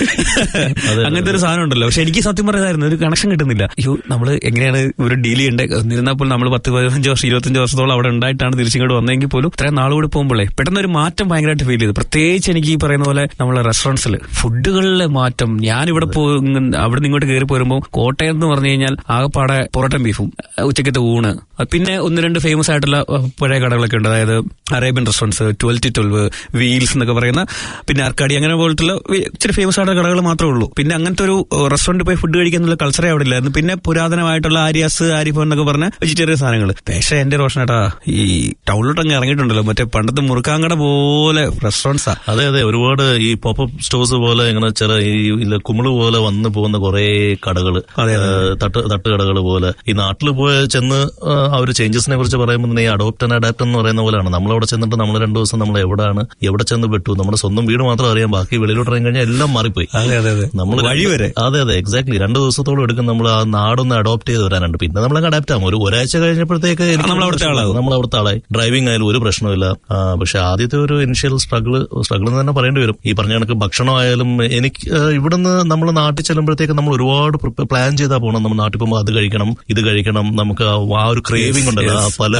അങ്ങനത്തെ ഒരു സാധനം ഉണ്ടല്ലോ. പക്ഷെ എനിക്ക് സത്യം പറയുന്നതായിരുന്നു, ഒരു കണക്ഷൻ കിട്ടുന്നില്ല. നമ്മള് എങ്ങനെയാണ് ഒരു ഡീൽ ചെയ്യേണ്ടത് എന്നിരുന്നാൽ നമ്മൾ 10-15 വർഷം 25 വർഷത്തോളം അവിടെ ഉണ്ടായിട്ടാണ് തിരിച്ചിങ്ങോട്ട് വന്നെങ്കിൽ പോലും ഇത്രയും നാളുകൂടി പോകുമ്പോഴേ പെട്ടെന്ന് ഒരു മാറ്റം ഭയങ്കരമായിട്ട് ഫീൽ ചെയ്തു. പ്രത്യേകിച്ച് എനിക്ക് ഈ പറയുന്ന പോലെ നമ്മളെ റെസ്റ്റോറൻറ്റ്സിൽ ഫുഡുകളിലെ മാറ്റം. ഞാനിവിടെ അവിടെ നിന്ന് ഇങ്ങോട്ട് കയറി പോരുമ്പോൾ കോട്ടയം എന്ന് പറഞ്ഞു കഴിഞ്ഞാൽ ആകെപ്പാടെ പൊറോട്ടയും ബീഫും, ഉച്ചക്കത്തെ ഊണ്, പിന്നെ 1-2 ഫേമസ് ആയിട്ടുള്ള പഴയ കടകളൊക്കെ ഉണ്ട്. അതായത് അറേബ്യൻ റെസ്റ്റോറൻറ്റ്സ്, 12-12, വീൽസ് എന്നൊക്കെ പറയുന്ന, പിന്നെ അർക്കാടി, അങ്ങനെ പോലത്തുള്ള ഇച്ചിരി ഫേമസ് ആയിട്ടുള്ള കടകൾ മാത്രമേ ഉള്ളൂ. പിന്നെ അങ്ങനത്തെ ഒരു റെസ്റ്റോറൻറ്റ് പോയി ഫുഡ് കഴിക്കാനുള്ള കൾച്ചറേ അവിടെ ഇല്ലായിരുന്നു. പിന്നെ പുരാതനമായിട്ടുള്ള ആര്യാസ്, ആരിഫോൻ എന്നൊക്കെ പറഞ്ഞ വെജിറ്റേറിയൻ സാധനങ്ങൾ. പക്ഷേ എന്റെ റോഷൻ റോഷനേട്ടാ ഈ ടൗണിലോട്ടങ്ങ് ഇറങ്ങിയിട്ടുണ്ടല്ലോ, മറ്റേ പണ്ടത്തെ മുറുക്കാങ്കട പോലെ റെസ്റ്റോറൻറ്റ്സാ. അതെ അതെ, ഒരുപാട് ഈ പോപ്പപ്പ് സ്റ്റോഴ്സ് പോലെ ഇങ്ങനെ ചില ഈ കുമിള് പോലെ വന്നു പോകുന്ന കുറെ കടകള്, തട്ടുകടകൾ പോലെ. ഈ നാട്ടിൽ പോയി ചെന്ന് ആ ഒരു ചേഞ്ചസിനെ കുറിച്ച് പറയുമ്പോൾ തന്നെ ഈ അഡോപ്റ്റ് ആൻഡ് അഡാപ്റ്റ് എന്ന് പറയുന്ന പോലെയാണ്. നമ്മളവിടെ ചെന്നിട്ട് നമ്മൾ 2 ദിവസം നമ്മൾ എവിടെ ചെന്ന് പെട്ടു, നമ്മുടെ സ്വന്തം വീട് മാത്രം അറിയാം, ബാക്കി വെളിയിലോട്ട് ഇറങ്ങി കഴിഞ്ഞാൽ എല്ലാം മാറിപ്പോയി. നമ്മൾ വഴി വരെ. അതെ അതെ, എക്സാക്ട്ലി. 2 ദിവസത്തോളം എടുക്കും നമ്മൾ ആ നാടൊന്ന് അഡോപ്റ്റ് ചെയ്ത് വരാനുണ്ട്. പിന്നെ നമ്മളങ്ങ് അഡാപ്റ്റ് ആകും. ഒരാഴ്ച കഴിഞ്ഞപ്പോഴത്തേക്ക് നമ്മളവിടുത്തെ ആളായി. ഡ്രൈവിംഗ് ആയാലും ഒരു പ്രശ്നമില്ല. പക്ഷെ ആദ്യത്തെ ഒരു ഇനിഷ്യൽ സ്ട്രഗിൾ എന്ന് തന്നെ പറയേണ്ടി വരും. ഈ പറഞ്ഞ കണക്ക് ഭക്ഷണമായാലും എനിക്ക് ഇവിടുന്ന് നമ്മൾ നാട്ടിൽ ചെല്ലുമ്പോഴത്തേക്ക് നമ്മൾ ഒരുപാട് പ്ലാൻ ചെയ്താ പോകണം. നമ്മൾ നാട്ടിൽ പോകുമ്പോൾ അത് കഴിക്കണം, ഇത് കഴിക്കണം, നമുക്ക് ആ ഒരു ക്രേവിംഗ് ഉണ്ടല്ലോ, പല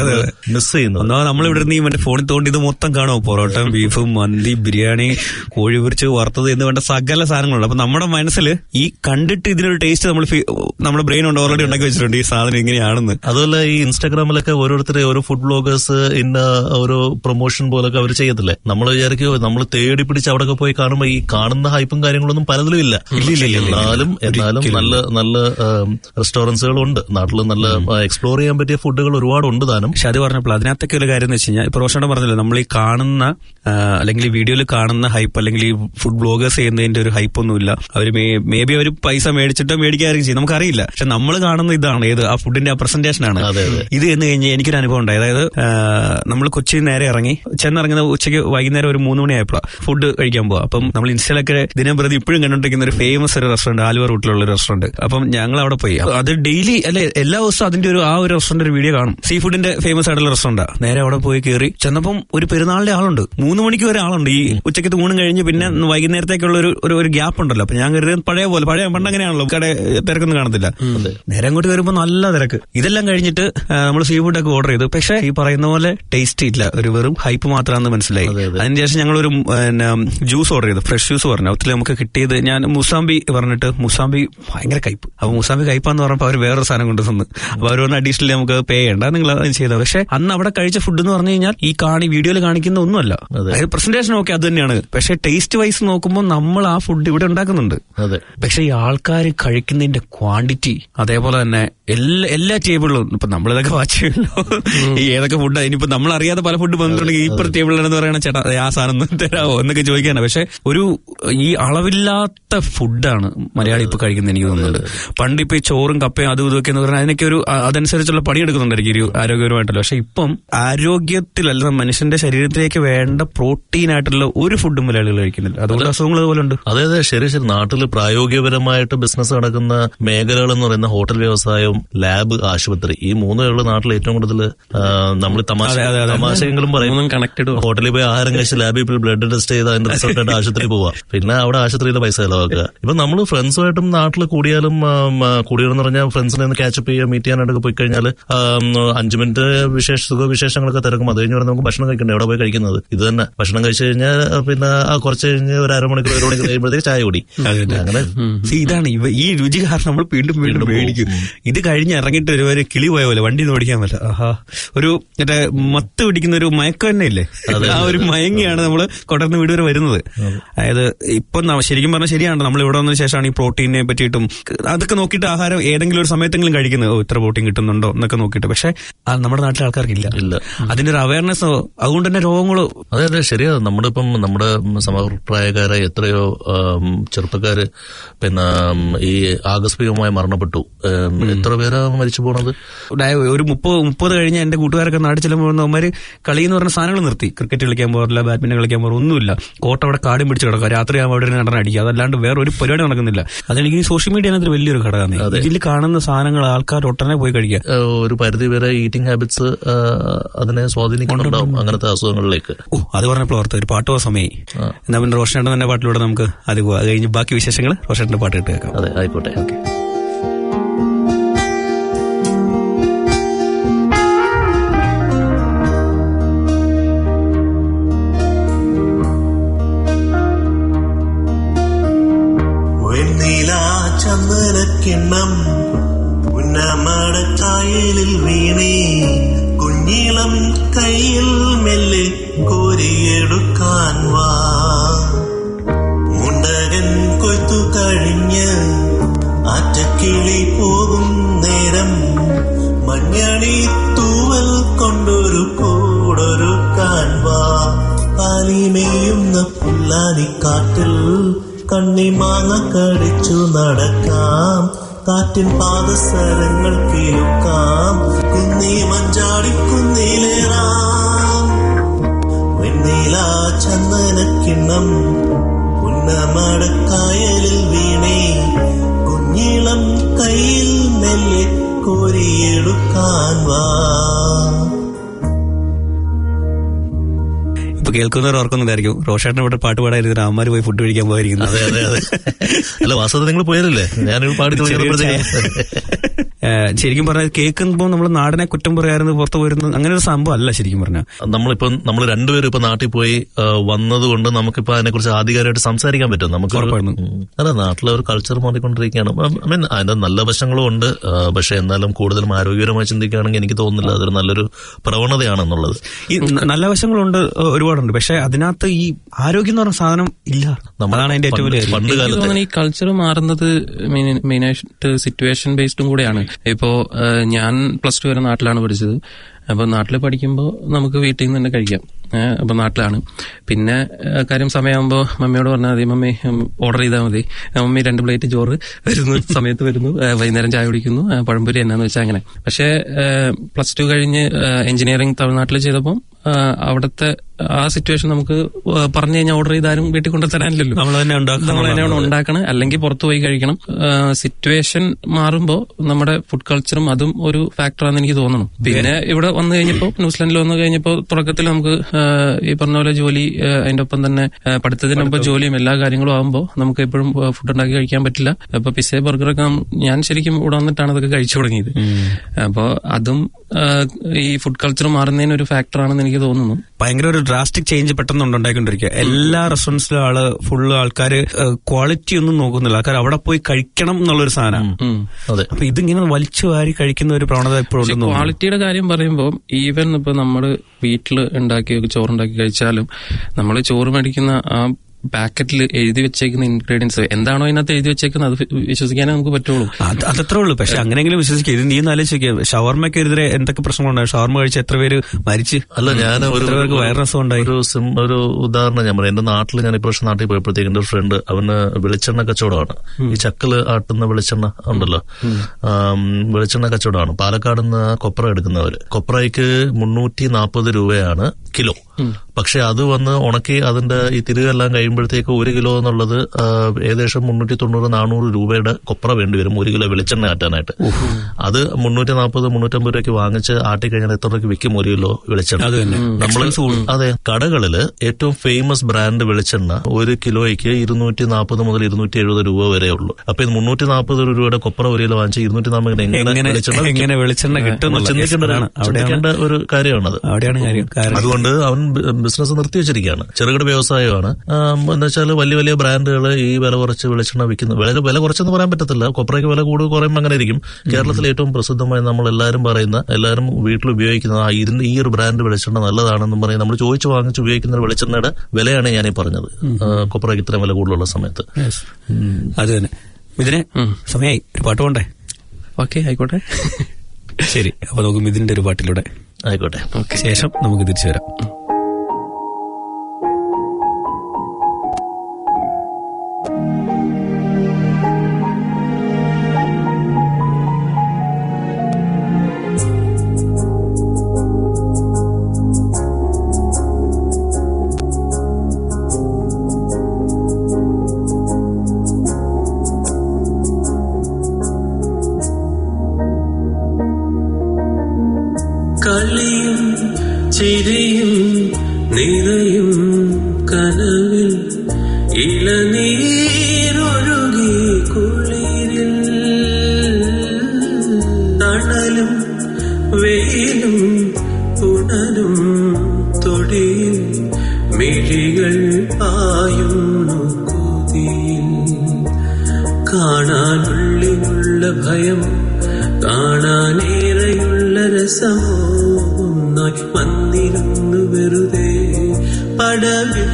മിസ് ചെയ്യുന്നു. നമ്മളിവിടെ നിന്ന് മറ്റേ ഫോണിൽ തോണ്ടി ഇത് മൊത്തം കാണുമോ, പൊറോട്ട, ബീഫ്, മന്തി, ബിരിയാണി, കോഴി പൊരിച്ച്, വറുത്തത് എന്ന് വേണ്ട സകല സാധനങ്ങളുണ്ട്. അപ്പൊ നമ്മുടെ മനസ്സിൽ ഈ കണ്ടിട്ട് ഇതിനൊരു ടേസ്റ്റ് നമ്മുടെ ബ്രെയിൻ ഉണ്ട് ഓൾറെഡി ഉണ്ടാക്കി വെച്ചിട്ടുണ്ട് ഈ സാധനം ഇങ്ങനെയാണെന്ന്. അതുപോലെ ഈ ഇൻസ്റ്റാഗ്രാമിലൊക്കെ ഓരോരുത്തരെ ഓരോ ഫുഡ് ബ്ലോഗേഴ്സ് ഇന്ന ഓരോ പ്രൊമോഷൻ പോലൊക്കെ അവർ ചെയ്യത്തില്ലേ. നമ്മൾ വിചാരിക്കും നമ്മൾ തേടി പിടിച്ച് അവിടെ പോയി കാണുമ്പോൾ ഈ കാണുന്ന ഹൈപ്പും കാര്യങ്ങളൊന്നും പലതിലും ഇല്ല. എന്നാലും നല്ല നല്ല റെസ്റ്റോറൻസുകളുണ്ട് നാട്ടിൽ. നല്ല എക്സ്പ്ലോർ ചെയ്യാൻ പറ്റിയ ഫുഡുകൾ ഒരുപാടുണ്ട് താനും. പക്ഷെ അത് പറഞ്ഞപ്പോൾ അതിനകത്തൊക്കെ ഒരു കാര്യം എന്ന് വെച്ച് കഴിഞ്ഞാൽ ഇപ്പൊ റോഷനോട് പറഞ്ഞല്ലോ, നമ്മൾ ഈ കാണുന്ന അല്ലെങ്കിൽ ഈ വീഡിയോയിൽ കാണുന്ന ഹൈപ്പ് അല്ലെങ്കിൽ ഈ ഫുഡ് ബ്ലോഗേഴ്സ് ചെയ്യുന്നതിന്റെ ഒരു ഹൈപ്പൊന്നുമില്ല. അവര് മേ ബി അവർ പൈസ മേടിച്ചിട്ടോ മേടിക്കാറും ചെയ്യും, നമുക്കറിയില്ല. പക്ഷെ നമ്മൾ കാണുന്ന ഇതാണ് ഏത് ആ ഫുഡിന്റെ ആ പ്രസന്റേഷൻ ആണ് ഇത് എന്ന് കഴിഞ്ഞാൽ എനിക്കൊരു അനുഭവം ഉണ്ടായി. അതായത് നമ്മൾ കൊച്ചിയിൽ നേരെ ചെന്നിറങ്ങുന്ന ഉച്ചയ്ക്ക് വൈകുന്നേരം ഒരു 3 മണിയായപ്പോഴാണ് ഫുഡ് കഴിക്കാൻ പോവാ. അപ്പം നമ്മൾ ഇൻസ്റ്റയിലൊക്കെ ദിനം പ്രതി ഇപ്പോഴും കണ്ടോണ്ടിരിക്കുന്ന ഒരു ഫേമസ് ഒരു റെസ്റ്റോറന്റ്, ആലുവ റൂട്ടിലുള്ള ഒരു റെസ്റ്റോറന്റ്. അപ്പം ഞങ്ങൾ അവിടെ പോയി. അത് ഡെയിലി അല്ലെ എല്ലാ ദിവസവും അതിന്റെ ആ ഒരു റെസ്റ്റോറന്റ് ഒരു വീഡിയോ കാണും. സീ ഫുഡിന്റെ ഫേമസ് ആയിട്ടുള്ള റെസ്റ്റോറന്റാ. നേരെ അവിടെ പോയി കയറി ചെന്നപ്പം ഒരു പെരുന്നാളിന്റെ ആളുണ്ട്, 3 മണിക്ക് വരെ ആളുണ്ട്. ഈ ഉച്ചയ്ക്ക് ഊണും കഴിഞ്ഞ് പിന്നെ വൈകുന്നേരത്തേക്കുള്ള ഒരു ഗ്യാപ്പ് ഉണ്ടല്ലോ. അപ്പൊ ഞാൻ കരുതി പഴയ പണ്ടങ്ങനെയാണല്ലോ, കട തിരക്കൊന്നും കാണത്തില്ല. നേരെ അങ്ങോട്ട് വരുമ്പോ നല്ല തിരക്ക്. ഇതെല്ലാം കഴിഞ്ഞിട്ട് നമ്മൾ സീ ഫുഡൊക്കെ ഓർഡർ ചെയ്തു. പക്ഷെ ഈ പറയുന്ന പോലെ ടേസ്റ്റ് ഇല്ല, ഒരു വെറും ഹൈപ്പ് മാത്രമാണെന്ന് മനസ്സിലായി. അതിനുശേഷം ഞങ്ങളൊരു ജ്യൂസ് ഓർഡർ ചെയ്തു, ഫ്രഷ് ജ്യൂസ് പറഞ്ഞു. അതിൽ നമുക്ക് കിട്ടിയത് ഞാൻ മുസാമ്പി പറഞ്ഞിട്ട്, മുസാമ്പി ഭയങ്കര കയ്പ്പ്. അപ്പൊ മുസാമ്പി കയ്പാന്ന് പറഞ്ഞപ്പോൾ അവർ വേറൊരു സാധനം കൊണ്ടുവന്നു. അപ്പൊ അവർ പറഞ്ഞ അഡീഷണലി നമുക്ക് പേ ചെയ്യണ്ട, നിങ്ങൾ അത് ചെയ്തത്. പക്ഷെ അന്ന് അവിടെ കഴിച്ച ഫുഡ് എന്ന് പറഞ്ഞു കഴിഞ്ഞാൽ ഈ വീഡിയോയിൽ കാണിക്കുന്ന ഒന്നുമല്ല. അതായത് പ്രസന്റേഷൻ ഒക്കെ അത് തന്നെയാണ്. പക്ഷെ ടേസ്റ്റ് വൈസ് നോക്കുമ്പോൾ നമ്മൾ ആ ഫുഡ് ഇവിടെ ഉണ്ടാക്കുന്നുണ്ട്. പക്ഷെ ഈ ആൾക്കാർ കഴിക്കുന്നതിന്റെ ക്വാണ്ടിറ്റി, അതേപോലെ തന്നെ എല്ലാ ടേബിളിലും ഇപ്പൊ നമ്മളിതൊക്കെ വാച്ച് ചെയ്യുമല്ലോ, ഈ ഏതൊക്കെ ഫുഡ് ഇനിയിപ്പോ നമ്മൾ അറിയാതെ പല ഫുഡ് വന്നിട്ടുണ്ടെങ്കിൽ ഈ ടേബിളിലാണെന്ന് പറയണ ചേട്ടാ ആ സാധനം തരാമോ എന്നൊക്കെ ചോദിക്കാനാണ്. പക്ഷെ ഈ അളവില്ലാത്ത ഫുഡാണ് മലയാളി ഇപ്പൊ കഴിക്കുന്നത് എനിക്ക് തോന്നുന്നുണ്ട്. പണ്ട് ഇപ്പൊ ഈ ചോറും കപ്പയും അതും ഇതൊക്കെ എന്ന് പറഞ്ഞാൽ അതിനൊക്കെ അതനുസരിച്ചുള്ള പണിയെടുക്കുന്നുണ്ടായിരിക്കും ഒരു ആരോഗ്യപരമായിട്ടല്ലോ. പക്ഷെ ഇപ്പം ആരോഗ്യത്തിലല്ല, മനുഷ്യന്റെ ശരീരത്തിലേക്ക് വേണ്ട പ്രോട്ടീൻ ആയിട്ടുള്ള ഒരു ഫുഡും മലയാളികൾ കഴിക്കുന്നില്ല. അതുകൊണ്ട് അസുഖങ്ങൾ അതുപോലെ ഉണ്ട്. അതെ അതെ, ശരി. നാട്ടിൽ പ്രായോഗികപരമായിട്ട് ബിസിനസ് നടക്കുന്ന മേഖലകൾ എന്ന് പറയുന്ന ഹോട്ടൽ വ്യവസായവും ലാബ്, ആശുപത്രി, ഈ 3 നാട്ടിൽ ഏറ്റവും കൂടുതൽ നമ്മൾ തമാശയെങ്കിലും പറയും. കണക്റ്റഡ്. ഹോട്ടലിൽ പോയി ആഹാരം കഴിച്ച് ലാബിൽ പോയി ബ്ലഡ് ടെസ്റ്റ് ചെയ്ത് അതിന്റെ റിസൾട്ടായിട്ട് ആശുപത്രി പോവാ, പിന്നെ അവിടെ ആശുപത്രിയിലെ പൈസ ചെലവാക്കുക. ഇപ്പൊ നമ്മൾ ഫ്രണ്ട്സുമായിട്ടും നാട്ടിൽ കൂടിയാലെന്ന് പറഞ്ഞാൽ ഫ്രണ്ട്സിനെ ഒന്ന് ക്യാച്ചപ്പ് ചെയ്യാൻ, മീറ്റ് ചെയ്യാനായിട്ടൊക്കെ പോയി കഴിഞ്ഞാൽ 5 മിനിറ്റ് വിശേഷങ്ങളൊക്കെ തിരക്കും. അത് കഴിഞ്ഞ് പറഞ്ഞാൽ നമുക്ക് ഭക്ഷണം കഴിക്കണ്ടേ, എവിടെ പോയി കഴിക്കുന്നത്? ഇത് തന്നെ ഭക്ഷണം കഴിച്ചു കഴിഞ്ഞാൽ പിന്നെ കുറച്ച് കഴിഞ്ഞ് ഒരു 1 മണിക്കൂർ കഴിയുമ്പോഴത്തേക്ക് ചായ കുടി. അങ്ങനെ ഇതാണ് ഈ രുചി കാരണം നമ്മൾ വീണ്ടും മേടിക്കും. ഇത് കഴിഞ്ഞ് ഇറങ്ങിയിട്ട് ഒരു കിളി പോയ പോലെ വണ്ടി ഓടിക്കാൻ പറ്റില്ല. ഒരു മറ്റേ മത്ത് പിടിക്കുന്ന ഒരു മയക്കം തന്നെ ഇല്ലേ, ആ ഒരു മയങ്ങിയാണ് നമ്മൾ കൊടർന്ന് വീട് വരെ വരുന്നത്. അതായത് ഇപ്പൊ ശരിക്കും പറഞ്ഞാൽ ശരിയാണ്, നമ്മൾ ഇവിടെ വന്നതിന് ശേഷമാണ് ഈ പ്രോട്ടീനെ പറ്റിയിട്ടും അതൊക്കെ നോക്കിയിട്ട് ആഹാരം ഏതെങ്കിലും ഒരു സമയത്തെങ്കിലും കഴിക്കുന്നത്, ഇത്ര പ്രോട്ടീൻ കിട്ടുന്നുണ്ടോ എന്നൊക്കെ നോക്കിയിട്ട്. പക്ഷെ നമ്മുടെ നാട്ടിലെ ആൾക്കാർക്കില്ല അതിന്റെ ഒരു അവയർനെസ്സോ, അതുകൊണ്ട് തന്നെ രോഗങ്ങളോ. അതെ അതെ, ശരിയാ. നമ്മുടെ സമപ്രായക്കാരെ എത്രയോ ചെറുപ്പക്കാര് പിന്നെ ഈ ആകസ്മികമായി മരണപ്പെട്ടു. എത്ര പേരാ മരിച്ചു പോണത്? ഒരു 30 കഴിഞ്ഞ എന്റെ കൂട്ടുകാരൊക്കെ നാട്ടിൽ ചെല്ലുമ്പോൾ അവന്മാര് കളി എന്ന് പറഞ്ഞ സാധനങ്ങൾ നിർത്തി. ക്രിക്കറ്റ് കളിക്കാൻ പോകില്ല, ബാഡ്മിന്റൺ കളിക്കാൻ പോകില്ല, ഒന്നുമില്ല. കോട്ട അവിടെ കാടും പിടിച്ച് കിടക്കുക, രാത്രിയാകുമ്പോൾ അവിടെ നടൻ അടിക്കുക, അതല്ലാണ്ട് വേറെ ഒരു പരിപാടി നടക്കുന്നില്ല. അതെനിക്ക് സോഷ്യൽ മീഡിയ അതിനകത്ത് വലിയൊരു ഘടകമാണ്. ഇതിൽ കാണുന്ന സാധനങ്ങൾ ആൾക്കാർ ഒട്ടനെ പോയി കഴിക്കുക. ഒരു പരിധി വരെ ഈറ്റിംഗ് ഹാബിറ്റ്സ് അതിനെ സ്വാധീനിക്കുന്നുണ്ടാവും അങ്ങനത്തെ അസുഖങ്ങളിലേക്ക്. അത് പറഞ്ഞപ്പോൾ ഓർത്ത് ഒരു പാട്ട് സമയമായി. എന്നാ പിന്നെ റോഷനേട്ടൻ തന്നെ പാട്ടിലൂടെ നമുക്ക് അത് പോവാം. അത് കഴിഞ്ഞ് ബാക്കി വിശേഷങ്ങൾ റോഷനേട്ടന്റെ പാട്ട് ഇട്ട് കേൾക്കാം. അതെ, ആയിക്കോട്ടെ. ഓക്കെ. ചന്ദനക്കിണ്ണം ഉന്നമടക്കായലിൽ വീണേ, കുഞ്ഞിളം കയ്യിൽ മെല്ലെ കോരിയെടുക്കാൻ വാ. മുണ്ടകൻ കൊയ്ത്തു കഴിഞ്ഞ് ആറ്റക്കിളി പോകും നേരം മഞ്ഞണി തൂവൽ കണ്ണിമാങ്ങ കടിച്ചു നടക്കാം, കാറ്റിൻ പാദസരങ്ങൾ കേൾക്കാം, കുന്നി മഞ്ചാടി കുന്നിലേറാം. വെണ്ണീല ചന്ദനക്കിണ്ണം പുന്നമടക്കായലിൽ വീണേ, കുഞ്ഞിളം കയ്യിൽ മെല്ലെ കോരിയെടുക്കാൻ വാ. ഇപ്പൊ കേൾക്കുന്നവർ ഓർക്കുന്നുണ്ടായിരിക്കും റോഷേട്ടൻ ഇവിടെ പാട്ട് പാടായിരുന്നു, അമ്മമാര് പോയി ഫുഡ് കഴിക്കാൻ പോയിരിക്കുന്നു. അതെ അതെ അതെ. അല്ല വാസ്തവത്തിൽ നിങ്ങൾ പോയതല്ലേ, ഞാനൊരു പാടി ശരിക്കും പറഞ്ഞാൽ കേൾക്കുമ്പോൾ നമ്മൾ നാടിനെ കുറ്റം പറയാറുണ്ട്, പുറത്ത് പോയിരുന്നു, അങ്ങനെ ഒരു സംഭവം അല്ല ശരിക്കും പറഞ്ഞാൽ. നമ്മൾ രണ്ടുപേരും ഇപ്പൊ നാട്ടിൽ പോയി വന്നതുകൊണ്ട് നമുക്കിപ്പോ അതിനെക്കുറിച്ച് ആധികാരികമായിട്ട് സംസാരിക്കാൻ പറ്റും. നമുക്ക് അല്ല, നാട്ടിലെ ഒരു കൾച്ചർ മാറിക്കൊണ്ടിരിക്കുകയാണ്. ഐ മീൻ അതിന്റെ നല്ല വശങ്ങളും ഉണ്ട്, പക്ഷെ എന്നാലും കൂടുതലും ആരോഗ്യപരമായി ചിന്തിക്കുകയാണെങ്കിൽ എനിക്ക് തോന്നുന്നില്ല അതൊരു നല്ലൊരു പ്രവണതയാണെന്നുള്ളത്. ഈ നല്ല വശങ്ങളുണ്ട് ഒരുപാടുണ്ട്, പക്ഷെ അതിനകത്ത് ഈ ആരോഗ്യം എന്ന് പറഞ്ഞ സാധനം ഇല്ല. അതാണ് അതിന്റെ ഏറ്റവും വലിയ പണ്ട് കാലത്ത് ഈ കൾച്ചർ മാറുന്നത് മെയിനായിട്ട് സിറ്റുവേഷൻ ബേസ്ഡും കൂടെയാണ്. ഇപ്പോ ഞാൻ +2 വരെ നാട്ടിലാണ് പഠിച്ചത്. അപ്പൊ നാട്ടിൽ പഠിക്കുമ്പോൾ നമുക്ക് വീട്ടിൽ നിന്ന് തന്നെ കഴിക്കാം. അപ്പൊ നാട്ടിലാണ്. പിന്നെ കാര്യം സമയമാകുമ്പോൾ മമ്മിയോട് പറഞ്ഞാൽ മതി, മമ്മി ഓർഡർ ചെയ്താൽ മതി, മമ്മി 2 പ്ലേറ്റ് ചോറ് വരുന്നു സമയത്ത് വരുന്നു, വൈകുന്നേരം ചായ കുടിക്കുന്നു, പഴംപൊരി എന്നാന്ന് വെച്ചാൽ അങ്ങനെ. പക്ഷേ +2 കഴിഞ്ഞ് എഞ്ചിനീയറിംഗ് തമിഴ്നാട്ടിൽ ചെയ്തപ്പോൾ അവിടുത്തെ ആ സിറ്റുവേഷൻ നമുക്ക് പറഞ്ഞു കഴിഞ്ഞാൽ ഓർഡർ ചെയ്താലും വീട്ടിൽ കൊണ്ടുതരാനില്ലല്ലോ, നമ്മൾ തന്നെ ഉണ്ടാക്കണം, അല്ലെങ്കിൽ പുറത്തു പോയി കഴിക്കണം. സിറ്റുവേഷൻ മാറുമ്പോൾ നമ്മുടെ ഫുഡ് കൾച്ചറും അതും ഒരു ഫാക്ടറാണെന്ന് എനിക്ക് തോന്നുന്നു. പിന്നെ ഇവിടെ വന്നു കഴിഞ്ഞപ്പോൾ, ന്യൂസിലൻഡിൽ വന്നു കഴിഞ്ഞപ്പോൾ തുടക്കത്തിൽ നമുക്ക് ഈ പറഞ്ഞ പോലെ ജോലി, അതിന്റെ ഒപ്പം തന്നെ പഠിത്തത്തിനൊപ്പം ജോലിയും എല്ലാ കാര്യങ്ങളും ആകുമ്പോൾ നമുക്ക് എപ്പോഴും ഫുഡ് ഉണ്ടാക്കി കഴിക്കാൻ പറ്റില്ല. അപ്പൊ പിസ്സ ബർഗറൊക്കെ ഞാൻ ശരിക്കും ഇവിടെ വന്നിട്ടാണ് അതൊക്കെ കഴിച്ചു തുടങ്ങിയത്. അപ്പോൾ അതും ഈ ഫുഡ് കൾച്ചർ മാറുന്നതിന് ഒരു ഫാക്ടറാണെന്ന് എനിക്ക് തോന്നുന്നു. ഭയങ്കര ഒരു ഡ്രാസ്റ്റിക് ചേഞ്ച് പെട്ടെന്ന് ഉണ്ടായിക്കൊണ്ടിരിക്കുക. എല്ലാ റെസ്റ്റോറൻറ്റ്സിലും ഫുള്ള് ആൾക്കാര് ക്വാളിറ്റി ഒന്നും നോക്കുന്നില്ല, ആൾക്കാർ അവിടെ പോയി കഴിക്കണം എന്നുള്ളൊരു സാധനമാണ്. അപ്പൊ ഇതിങ്ങനെ വലിച്ചു വാരി കഴിക്കുന്ന ഒരു പ്രവണത ഇപ്പോഴും. ക്വാളിറ്റിയുടെ കാര്യം പറയുമ്പോൾ ഈവൻ ഇപ്പൊ നമ്മള് വീട്ടിൽ ചോറുണ്ടാക്കി കഴിച്ചാലും നമ്മൾ ചോറ് മേടിക്കുന്ന ആ പാക്കറ്റിൽ എഴുതി വെച്ചേക്കുന്ന ഇൻഗ്രീഡിയൻസ് എന്താണോ അതിനകത്ത് എഴുതി വെച്ചേക്കുന്നത് അത് വിശ്വസിക്കാനേ നമുക്ക് പറ്റുള്ളൂ. അതത്രേ ഉള്ളൂ. പക്ഷെ അങ്ങനെയെങ്കിലും വിശ്വസിക്കുക. ഇത് നീ ആലോചിക്കുക, ഷവർമ്മക്കെതിരെ എന്തൊക്കെ പ്രശ്നങ്ങളുണ്ടായി, ഷവർമ്മ കഴിച്ച എത്ര പേര് മരിച്ച്. അല്ല, ഞാൻ പേർക്ക് വൈറസ് ഉണ്ടായി. ഒരു ഉദാഹരണം ഞാൻ പറയാം. എന്റെ നാട്ടിൽ ഞാൻ ഇപ്രാവശ്യം നാട്ടിൽ പോയപ്പോഴത്തേക്ക് എന്റെ ഒരു ഫ്രണ്ട്, അവന് വെളിച്ചെണ്ണ കച്ചവടമാണ്. ഈ ചക്കല് ആട്ടുന്ന വെളിച്ചെണ്ണ ഉണ്ടല്ലോ, വെളിച്ചെണ്ണ കച്ചവടമാണ്. പാലക്കാട് നിന്ന് കൊപ്ര എടുക്കുന്നവര്. കൊപ്രയ്ക്ക് 340 രൂപയാണ് കിലോ. പക്ഷെ അത് വന്ന് ഉണക്കി അതിന്റെ ഈ തിരികെല്ലാം കഴിയുമ്പോഴത്തേക്ക് 1 കിലോ എന്നുള്ളത് ഏകദേശം 390-400 രൂപയുടെ കൊപ്ര വേണ്ടി വരും 1 കിലോ വെളിച്ചെണ്ണ ആറ്റാനായിട്ട്. അത് 340-350 രൂപയ്ക്ക് വാങ്ങിച്ച് ആട്ടിക്കഴിഞ്ഞാൽ എത്ര രൂപയ്ക്ക് വിൽക്കും 1 കിലോ വെളിച്ചെണ്ണ? നമ്മള് അതെ, കടകളില് ഏറ്റവും ഫേമസ് ബ്രാൻഡ് വെളിച്ചെണ്ണ 1 കിലോയ്ക്ക് 240 മുതൽ 270 രൂപ വരെ ഉള്ളൂ. അപ്പൊ ഇത് 340 രൂപയുടെ കൊപ്ര 1 കിലോ വാങ്ങിച്ച് 240 എങ്ങനെ വെളിച്ചെണ്ണ കിട്ടും ചിന്തിക്കേണ്ട ഒരു കാര്യമാണത്. അതുകൊണ്ട് അവൻ ബിസിനസ് നിർത്തിവെച്ചിരിക്കുകയാണ്. ചെറുകിട വ്യവസായമാണ്. എന്താ വെച്ചാൽ വലിയ വലിയ ബ്രാൻഡുകൾ ഈ വില കുറച്ച് വെളിച്ചെണ്ണ വിൽക്കുന്നു. വില കുറച്ചെന്ന് പറയാൻ പറ്റത്തില്ല, കൊപ്രയ്ക്ക് വില കൂടുതൽ കുറയുമ്പോൾ അങ്ങനെ ഇരിക്കും. കേരളത്തിൽ ഏറ്റവും പ്രസിദ്ധമായി നമ്മൾ എല്ലാവരും പറയുന്ന, എല്ലാവരും വീട്ടിൽ ഉപയോഗിക്കുന്ന ഈ ഒരു ബ്രാൻഡ് വെളിച്ചെണ്ണ നല്ലതാണെന്നും പറയും. നമ്മൾ ചോദിച്ചു വാങ്ങിച്ച് ഉപയോഗിക്കുന്ന വെളിച്ചെണ്ണയുടെ വിലയാണ് ഞാനീ പറഞ്ഞത്, കൊപ്രയ്ക്ക് ഇത്രയും വില കൂടുതലുള്ള സമയത്ത്. അത് തന്നെ. ഇതിന് സമയമായി ഒരു പാട്ട് കൊണ്ടേ. ഓക്കെ, ആയിക്കോട്ടെ. ശരി, അപ്പൊ നമുക്ക് മിഥുന്റെ ഒരു പാട്ടിലൂടെ ആയിക്കോട്ടെ. ശേഷം നമുക്ക് തിരിച്ചു വരാം. കളിയും ചിരിയും നിറയും കനവിൽ ഇളനീരൊഴുകി കുളിരിൽ തണലും വെയിലും ഉണരും തൊടിയിൽ മിഴികൾ പായുന്നു കൊതിയിൽ കാണാനുള്ളിലുള്ള ഭയം കാണാനേറെയുള്ള രസമോ ഒന്നായി വന്നിരുന്നു വെറുതെ പടവിൽ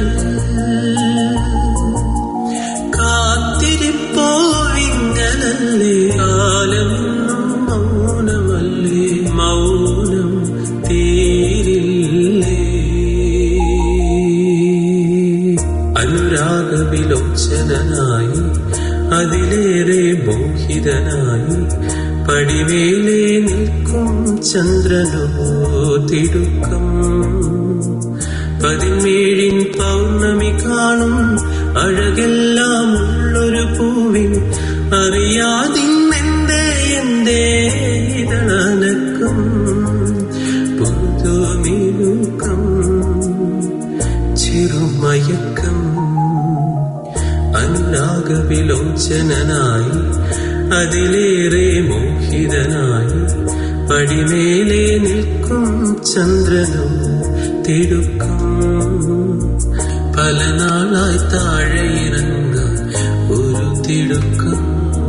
കാത്തിരിപ്പോ ഇങ്ങനല്ലേ കാലമെന്നും മൗനമല്ലേ മൗനം തീരില്ലേ അനുരാഗവിലോചനായ അതിലേറെ മോഹിതനായി പടിവേലേ നിൽക്കും ചന്ദ്രനോ തിടുക്കം. 17 പൗർണമി കാണും അഴകെല്ലാം ഉള്ളൊരു പൂവിൻ അറിയാതിന്നെന്തേ എന്തേ ഇതളനക്കും പുതുമിനുക്കം ചെറുമയക്കം. അനുരാഗവിലോചനായി അതിലേറെ മോഹിതനായി പടിമേലെ നിൽക്കും ചന്ദ്രനോ തിടുക്കം. പല നാളായി താഴെ ഇറങ്ങാൻ ഒരു തിടുക്കം.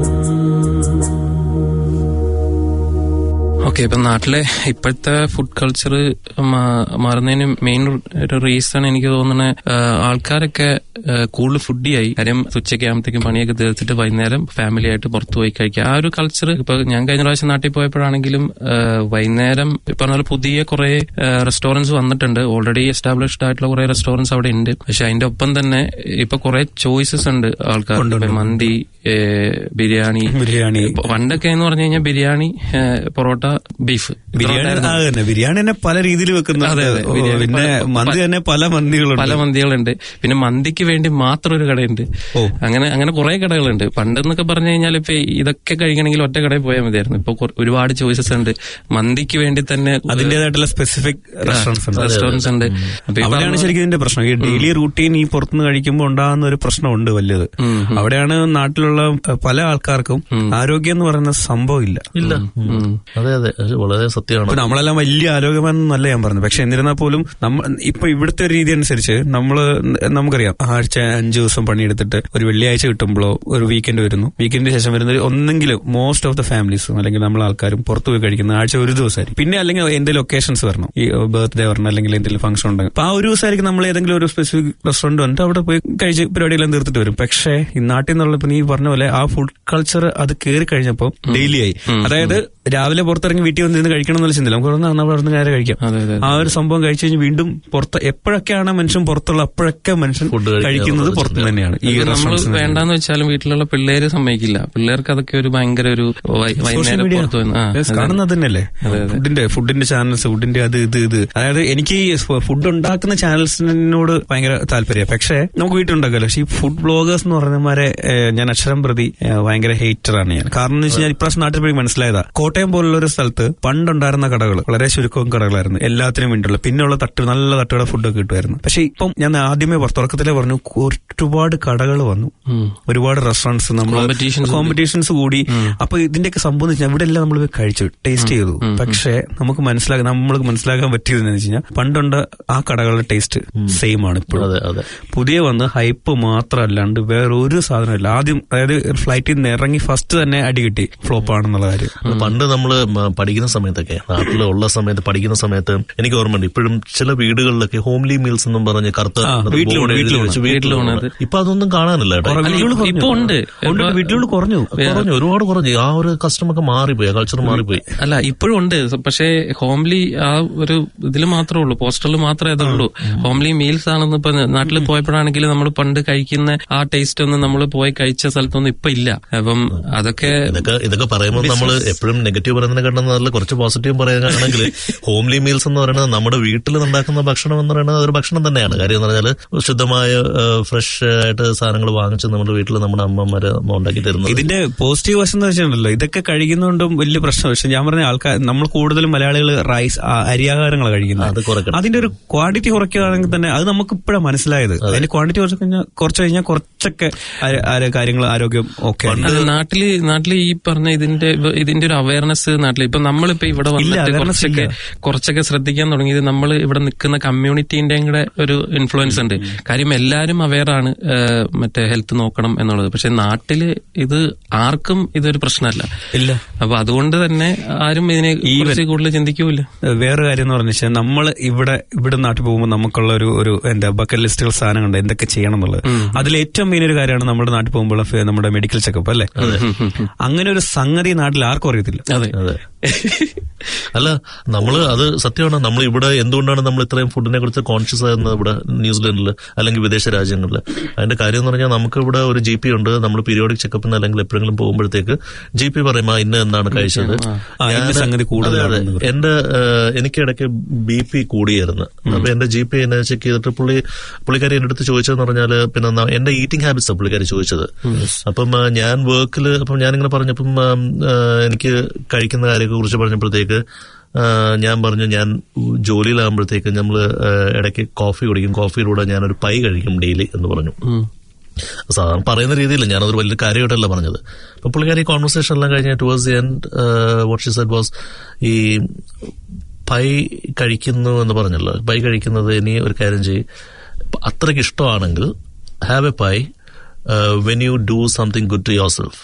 ഓക്കെ, ഇപ്പൊ നാട്ടിലെ ഇപ്പോഴത്തെ ഫുഡ് കൾച്ചർ മാറുന്നതിന് മെയിൻ ഒരു റീസൺ എനിക്ക് തോന്നുന്നത് ആൾക്കാരൊക്കെ കൂടുതൽ ഫുഡിയായി. കാര്യം ഉച്ചയ്ക്ക് ആകുമ്പോഴത്തേക്കും പണിയൊക്കെ തീർത്തിട്ട് വൈകുന്നേരം ഫാമിലി ആയിട്ട് പുറത്തു പോയി കഴിക്കുക. ആ ഒരു കൾച്ചർ ഇപ്പൊ ഞാൻ കഴിഞ്ഞ പ്രാവശ്യം നാട്ടിൽ പോയപ്പോഴാണെങ്കിലും വൈകുന്നേരം പറഞ്ഞ പുതിയ കുറെ റെസ്റ്റോറൻറ്റ്സ് വന്നിട്ടുണ്ട്. ഓൾറെഡി എസ്റ്റാബ്ലിഷ്ഡ് ആയിട്ടുള്ള കുറെ റെസ്റ്റോറൻറ്റ്സ് അവിടെ ഉണ്ട്. പക്ഷെ അതിന്റെ ഒപ്പം തന്നെ ഇപ്പൊ കുറെ ചോയ്സസ് ഉണ്ട് ആൾക്കാർക്ക്. മന്തി, ബിരിയാണി. പണ്ടൊക്കെ എന്ന് പറഞ്ഞു കഴിഞ്ഞാൽ ബിരിയാണി, പൊറോട്ട, ബീഫ്. ബിരിയാണി തന്നെ പല രീതിയിൽ വെക്കുന്നത്. പിന്നെ മന്തി തന്നെ പല മന്തികളുണ്ട്. പിന്നെ മന്തിക്ക് വേണ്ടി മാത്രം ഒരു കടയുണ്ട്. അങ്ങനെ കുറെ കടകളുണ്ട്. പണ്ടെന്നൊക്കെ പറഞ്ഞു കഴിഞ്ഞാൽ ഇപ്പൊ ഇതൊക്കെ കഴിക്കണമെങ്കിൽ ഒറ്റ കടയിൽ പോയാൽ മതിയായിരുന്നു. ഇപ്പൊ ഒരുപാട് ചോയ്സസ് ഉണ്ട്. മന്തിക്ക് വേണ്ടി തന്നെ അതിന്റേതായിട്ടുള്ള സ്പെസിഫിക് റെസ്റ്റോറൻറ്റ്സ് ഉണ്ട്. അവിടെയാണ് ശരിക്കും ഇതിന്റെ പ്രശ്നം. ഈ ഡെയിലി റൂട്ടീൻ ഈ പുറത്തുനിന്ന് കഴിക്കുമ്പോൾ ഉണ്ടാകുന്ന ഒരു പ്രശ്നമുണ്ട് വലുത്. അവിടെയാണ് നാട്ടിലുള്ള പല ആൾക്കാർക്കും ആരോഗ്യം എന്ന് പറയുന്ന സംഭവം ഇല്ല. അതെ അതെ, വളരെ സത്യമാണ്. നമ്മളെല്ലാം വലിയ ആരോഗ്യമെന്നല്ല ഞാൻ പറഞ്ഞത്. പക്ഷെ എന്നിരുന്നാൽ പോലും ഇപ്പൊ ഇവിടുത്തെ രീതി അനുസരിച്ച് നമുക്കറിയാം, ആഴ്ച 5 ദിവസം പണിയെടുത്തിട്ട് ഒരു വെള്ളിയാഴ്ച കിട്ടുമ്പോഴോ ഒരു വീക്കെൻഡ് വരുന്നു. വീക്കെൻഡിന് ശേഷം വരുന്ന ഒന്നെങ്കിലും മോസ്റ്റ് ഓഫ് ദ ഫാമിലീസും അല്ലെങ്കിൽ നമ്മൾ ആൾക്കാരും പുറത്തു പോയി കഴിക്കുന്ന ആഴ്ച ഒരു ദിവസമായിരിക്കും. പിന്നെ അല്ലെങ്കിൽ എന്തെങ്കിലും ഒക്കേഷൻസ് വരണം, ഈ ബർത്ത്ഡേ വരണം, അല്ലെങ്കിൽ എന്തെങ്കിലും ഫംഗ്ഷൻ ഉണ്ടെങ്കിൽ അപ്പൊ ആ ഒരു ദിവസമായിരിക്കും നമ്മൾ ഏതെങ്കിലും ഒരു സ്പെസിഫിക് റെസ്റ്റോറന്റ് വന്നിട്ട് അവിടെ പോയി കഴിച്ച് പരിപാടിയെല്ലാം തീർത്തിട്ട് വരും. പക്ഷേ ഈ നാട്ടിൽ നിന്നുള്ള ഇപ്പൊ നീ പറഞ്ഞ പോലെ ആ ഫുഡ് കൾച്ചർ അത് കയറി കഴിഞ്ഞപ്പോൾ ഡെയിലി ആയി. അതായത് രാവിലെ പുറത്തിറങ്ങി വീട്ടിൽ വന്നിരുന്ന് കഴിക്കണം എന്നുള്ള ചിന്തയില്ല, നമുക്ക് അവിടെ നിന്ന് നേരെ കഴിക്കാം. ആ ഒരു സംഭവം കഴിച്ചു കഴിഞ്ഞ് വീണ്ടും പുറത്ത് എപ്പോഴൊക്കെയാണ് മനുഷ്യൻ പുറത്തുള്ള അപ്പോഴൊക്കെ മനുഷ്യൻ കഴിക്കുന്നത് പുറത്ത് തന്നെയാണ്. ഈ നമ്മൾ വേണ്ടാന്ന് വെച്ചാലും വീട്ടിലുള്ള പിള്ളേര് സമ്മതിക്കില്ല. പിള്ളേർക്ക് അതൊക്കെ ഒരു ഭയങ്കര ഒരു കാണുന്നത് തന്നെയല്ലേ ഫുഡിന്റെ ചാനൽസ്, ഫുഡിന്റെ അത് ഇത്. അതായത് എനിക്ക് ഫുഡ് ഉണ്ടാക്കുന്ന ചാനൽസിനോട് ഭയങ്കര താല്പര്യം. പക്ഷെ നമുക്ക് വീട്ടിലുണ്ടാക്കാമല്ലോ. പക്ഷെ ഈ ഫുഡ് ബ്ലോഗേഴ്സ് എന്ന് പറഞ്ഞമാരെ ഞാൻ അക്ഷരം പ്രതി ഭയങ്കര ഹേറ്ററാണ് ഞാൻ. കാരണം എന്ന് വെച്ച് കഴിഞ്ഞാൽ ഇപ്രാവശ്യം നാട്ടിൽ പോയി മനസ്സിലായതാ, കോട്ടയം പോലുള്ള ഒരു സ്ഥലത്ത് പണ്ടുണ്ടായിരുന്ന കടകൾ വളരെ ചുരുക്കവും കടകളായിരുന്നു, എല്ലാത്തിനും വേണ്ടിയുള്ള. പിന്നെയുള്ള നല്ല തട്ടുകട ഫുഡൊക്കെ കിട്ടുമായിരുന്നു. പക്ഷെ ഇപ്പം ഞാൻ ആദ്യമേ തുടക്കത്തിലേ പറഞ്ഞു, ഒരുപാട് കടകൾ വന്നു, ഒരുപാട് റെസ്റ്റോറൻറ്റ്സ്, നമ്മൾ കോമ്പറ്റീഷൻസ് കൂടി. അപ്പൊ ഇതിന്റെയൊക്കെ സംഭവം വെച്ചാൽ ഇവിടെ എല്ലാം നമ്മൾ കഴിച്ചു ടേസ്റ്റ് ചെയ്തു. പക്ഷെ നമ്മൾക്ക് മനസ്സിലാക്കാൻ പറ്റിയതെന്ന് വെച്ച് കഴിഞ്ഞാൽ പണ്ടുണ്ട് ആ കടകളുടെ ടേസ്റ്റ് സെയിം ആണ് ഇപ്പോഴും. പുതിയ വന്ന് ഹൈപ്പ് മാത്രമല്ലാണ്ട് വേറെ ഒരു സാധനമില്ല. ആദ്യം അതായത് ഫ്ലൈറ്റിൽ നിന്ന് ഇറങ്ങി ഫസ്റ്റ് തന്നെ അടി കിട്ടി ഫ്ലോപ്പ് ആണെന്നുള്ള കാര്യം. പണ്ട് നമ്മള് പഠിക്കുന്ന സമയത്തൊക്കെ, നാട്ടിലുള്ള സമയത്ത് പഠിക്കുന്ന സമയത്ത് എനിക്ക് ഓർമ്മയുണ്ട്, ഇപ്പോഴും ചില വീടുകളിലൊക്കെ ഹോംലി മീൽസ് എന്നും പറഞ്ഞ് കറുത്ത വീട്ടിലുണ്ട്. ഇപ്പൊ അതൊന്നും കാണാനില്ല കേട്ടോ. വീട്ടിലോട് കുറഞ്ഞു, ഒരുപാട് കുറഞ്ഞു. ആ ഒരു കസ്റ്റമൊക്കെ മാറിപ്പോയി, കൾച്ചർ മാറിപ്പോയി. അല്ല, ഇപ്പോഴും ഉണ്ട്. പക്ഷേ ഹോംലി ആ ഒരു ഇതിൽ മാത്രമേ ഉള്ളൂ, പോസ്റ്ററിൽ മാത്രമേ അതുള്ളൂ. ഹോംലി മീൽസ് ആണെന്ന് ഇപ്പൊ നാട്ടിൽ പോയപ്പോഴാണെങ്കിൽ നമ്മൾ പണ്ട് കഴിക്കുന്ന ആ ടേസ്റ്റ് ഒന്നും നമ്മൾ പോയി കഴിച്ച സ്ഥലത്തൊന്നും ഇപ്പൊ ഇല്ല. അപ്പം അതൊക്കെ പറയുമ്പോൾ നമ്മൾ എപ്പോഴും നെഗറ്റീവ് പറയുന്നതിനെ കണ്ടെന്നല്ല, കുറച്ച് പോസിറ്റീവ് പറയുകയാണെങ്കിൽ ഹോംലി മീൽസ് എന്ന് പറയുന്നത് നമ്മുടെ വീട്ടിൽ ഉണ്ടാക്കുന്ന ഭക്ഷണം എന്ന് പറയുന്നത് അതൊരു ഭക്ഷണം തന്നെയാണ്. കാര്യം എന്ന് പറഞ്ഞാൽ ശുദ്ധമായ ഫ്രഷ് ആയിട്ട് സാധനങ്ങൾ വാങ്ങിച്ച് നമ്മുടെ വീട്ടിൽ നമ്മുടെ അമ്മമാര് ഉണ്ടാക്കി തരുന്നത്. ഇതിന്റെ പോസിറ്റീവ് വശം എന്ന് വെച്ചിട്ടുണ്ടല്ലോ, ഇതൊക്കെ കഴിക്കുന്നതുകൊണ്ടും വലിയ പ്രശ്നം. പക്ഷെ ഞാൻ പറഞ്ഞ ആൾക്കാർ, നമ്മൾ കൂടുതലും മലയാളികൾ റൈസ്, അരിയാഹാരങ്ങളാണ് കഴിക്കുന്നത്. അതിന്റെ ഒരു ക്വാണ്ടിറ്റി കുറയ്ക്കുകയാണെങ്കിൽ തന്നെ അത് നമുക്ക് ഇപ്പോഴാണ് മനസ്സിലായത്. അതിന്റെ ക്വാണ്ടിറ്റി കുറച്ച് കഴിഞ്ഞാൽ കുറച്ചൊക്കെ കാര്യങ്ങൾ ആരോഗ്യം ഓക്കെ. നാട്ടില് ഈ പറഞ്ഞ ഇതിന്റെ ഒരു അവയർനെസ് നാട്ടിൽ ഇപ്പൊ നമ്മളിപ്പോ ഇവിടെ വന്നിട്ട് കുറച്ചൊക്കെ ശ്രദ്ധിക്കാൻ തുടങ്ങിയത് നമ്മൾ ഇവിടെ നിൽക്കുന്ന കമ്മ്യൂണിറ്റീന്റെ കൂടെ ഒരു ഇൻഫ്ലുവൻസ് ഉണ്ട്. കാര്യം എല്ലാരും അവെയറാണ് മറ്റേ ഹെൽത്ത് നോക്കണം എന്നുള്ളത്. പക്ഷെ നാട്ടില് ഇത് ആർക്കും ഇതൊരു പ്രശ്നമല്ല. അപ്പൊ അതുകൊണ്ട് തന്നെ ആരും ഇതിനെ കൂടുതൽ ചിന്തിക്കൂല. വേറെ കാര്യം എന്ന് പറഞ്ഞാൽ നമ്മൾ ഇവിടെ നാട്ടിൽ പോകുമ്പോൾ നമുക്കുള്ള ഒരു എന്താ ബക്കറ്റ് ലിസ്റ്റുകൾ സാധനങ്ങളുണ്ട് എന്തൊക്കെ ചെയ്യണം എന്നുള്ളത്. അതിൽ ഏറ്റവും മെയിൻ ഒരു കാര്യമാണ് നമ്മുടെ നാട്ടിൽ പോകുമ്പോൾ നമ്മുടെ മെഡിക്കൽ ചെക്കപ്പ് അല്ലേ. അങ്ങനെ ഒരു സംഗതി നാട്ടിൽ ആർക്കും അറിയത്തില്ല. അല്ല, നമ്മള് അത് സത്യമാണ്. നമ്മൾ ഇവിടെ എന്തുകൊണ്ടാണ് നമ്മൾ ഇത്രയും ഫുഡിനെ കുറിച്ച് കോൺഷ്യസ് ആകുന്നത് ഇവിടെ ന്യൂസിലൻഡിൽ അല്ലെങ്കിൽ വിദേശ രാജ്യങ്ങളിൽ? അതിന്റെ കാര്യം എന്ന് പറഞ്ഞാൽ നമുക്ക് ഇവിടെ ഒരു GP ഉണ്ട്. നമ്മൾ പീരിയോഡിക് ചെക്കപ്പിന് അല്ലെങ്കിൽ എപ്പോഴെങ്കിലും പോകുമ്പോഴത്തേക്ക് GP പറയും ഇന്ന് എന്താണ് കഴിച്ചത്. എനിക്ക് ഇടയ്ക്ക് BP കൂടിയായിരുന്നു. അപ്പൊ എന്റെ GP എന്നെ ചെക്ക് ചെയ്തിട്ട് പുള്ളിക്കാരി എന്റെ അടുത്ത് ചോദിച്ചതെന്ന് പറഞ്ഞാല് പിന്നെ എന്റെ ഈറ്റിംഗ് ഹാബിറ്റ്സ് പുള്ളിക്കാരി ചോദിച്ചത്. അപ്പം ഞാൻ വർക്കില് ഞാനിങ്ങനെ പറഞ്ഞപ്പം എനിക്ക് കഴിക്കുന്ന കാര്യത്തെ കുറിച്ച് പറഞ്ഞപ്പോഴത്തേക്ക് ഞാൻ പറഞ്ഞു, ഞാൻ ജോലിയിലാകുമ്പോഴത്തേക്ക് നമ്മള് ഇടയ്ക്ക് കോഫി കുടിക്കും, കോഫിയിലൂടെ ഞാനൊരു പൈ കഴിക്കും ഡെയിലി എന്ന് പറഞ്ഞു. സാധാരണ പറയുന്ന രീതിയിൽ ഞാനതൊരു വലിയ കാര്യമായിട്ടല്ല പറഞ്ഞത്. അപ്പൊ പുള്ളിക്കാരി കോൺവെർസേഷൻ എല്ലാം കഴിഞ്ഞ towards the end what she said was, ഈ പൈ കഴിക്കുന്നു എന്ന് പറഞ്ഞല്ലോ, പൈ കഴിക്കുന്നത് ഇനി ഒരു കാര്യം ചെയ്യും, അത്രയ്ക്ക് ഇഷ്ടമാണെങ്കിൽ have a pie when you do something good to yourself.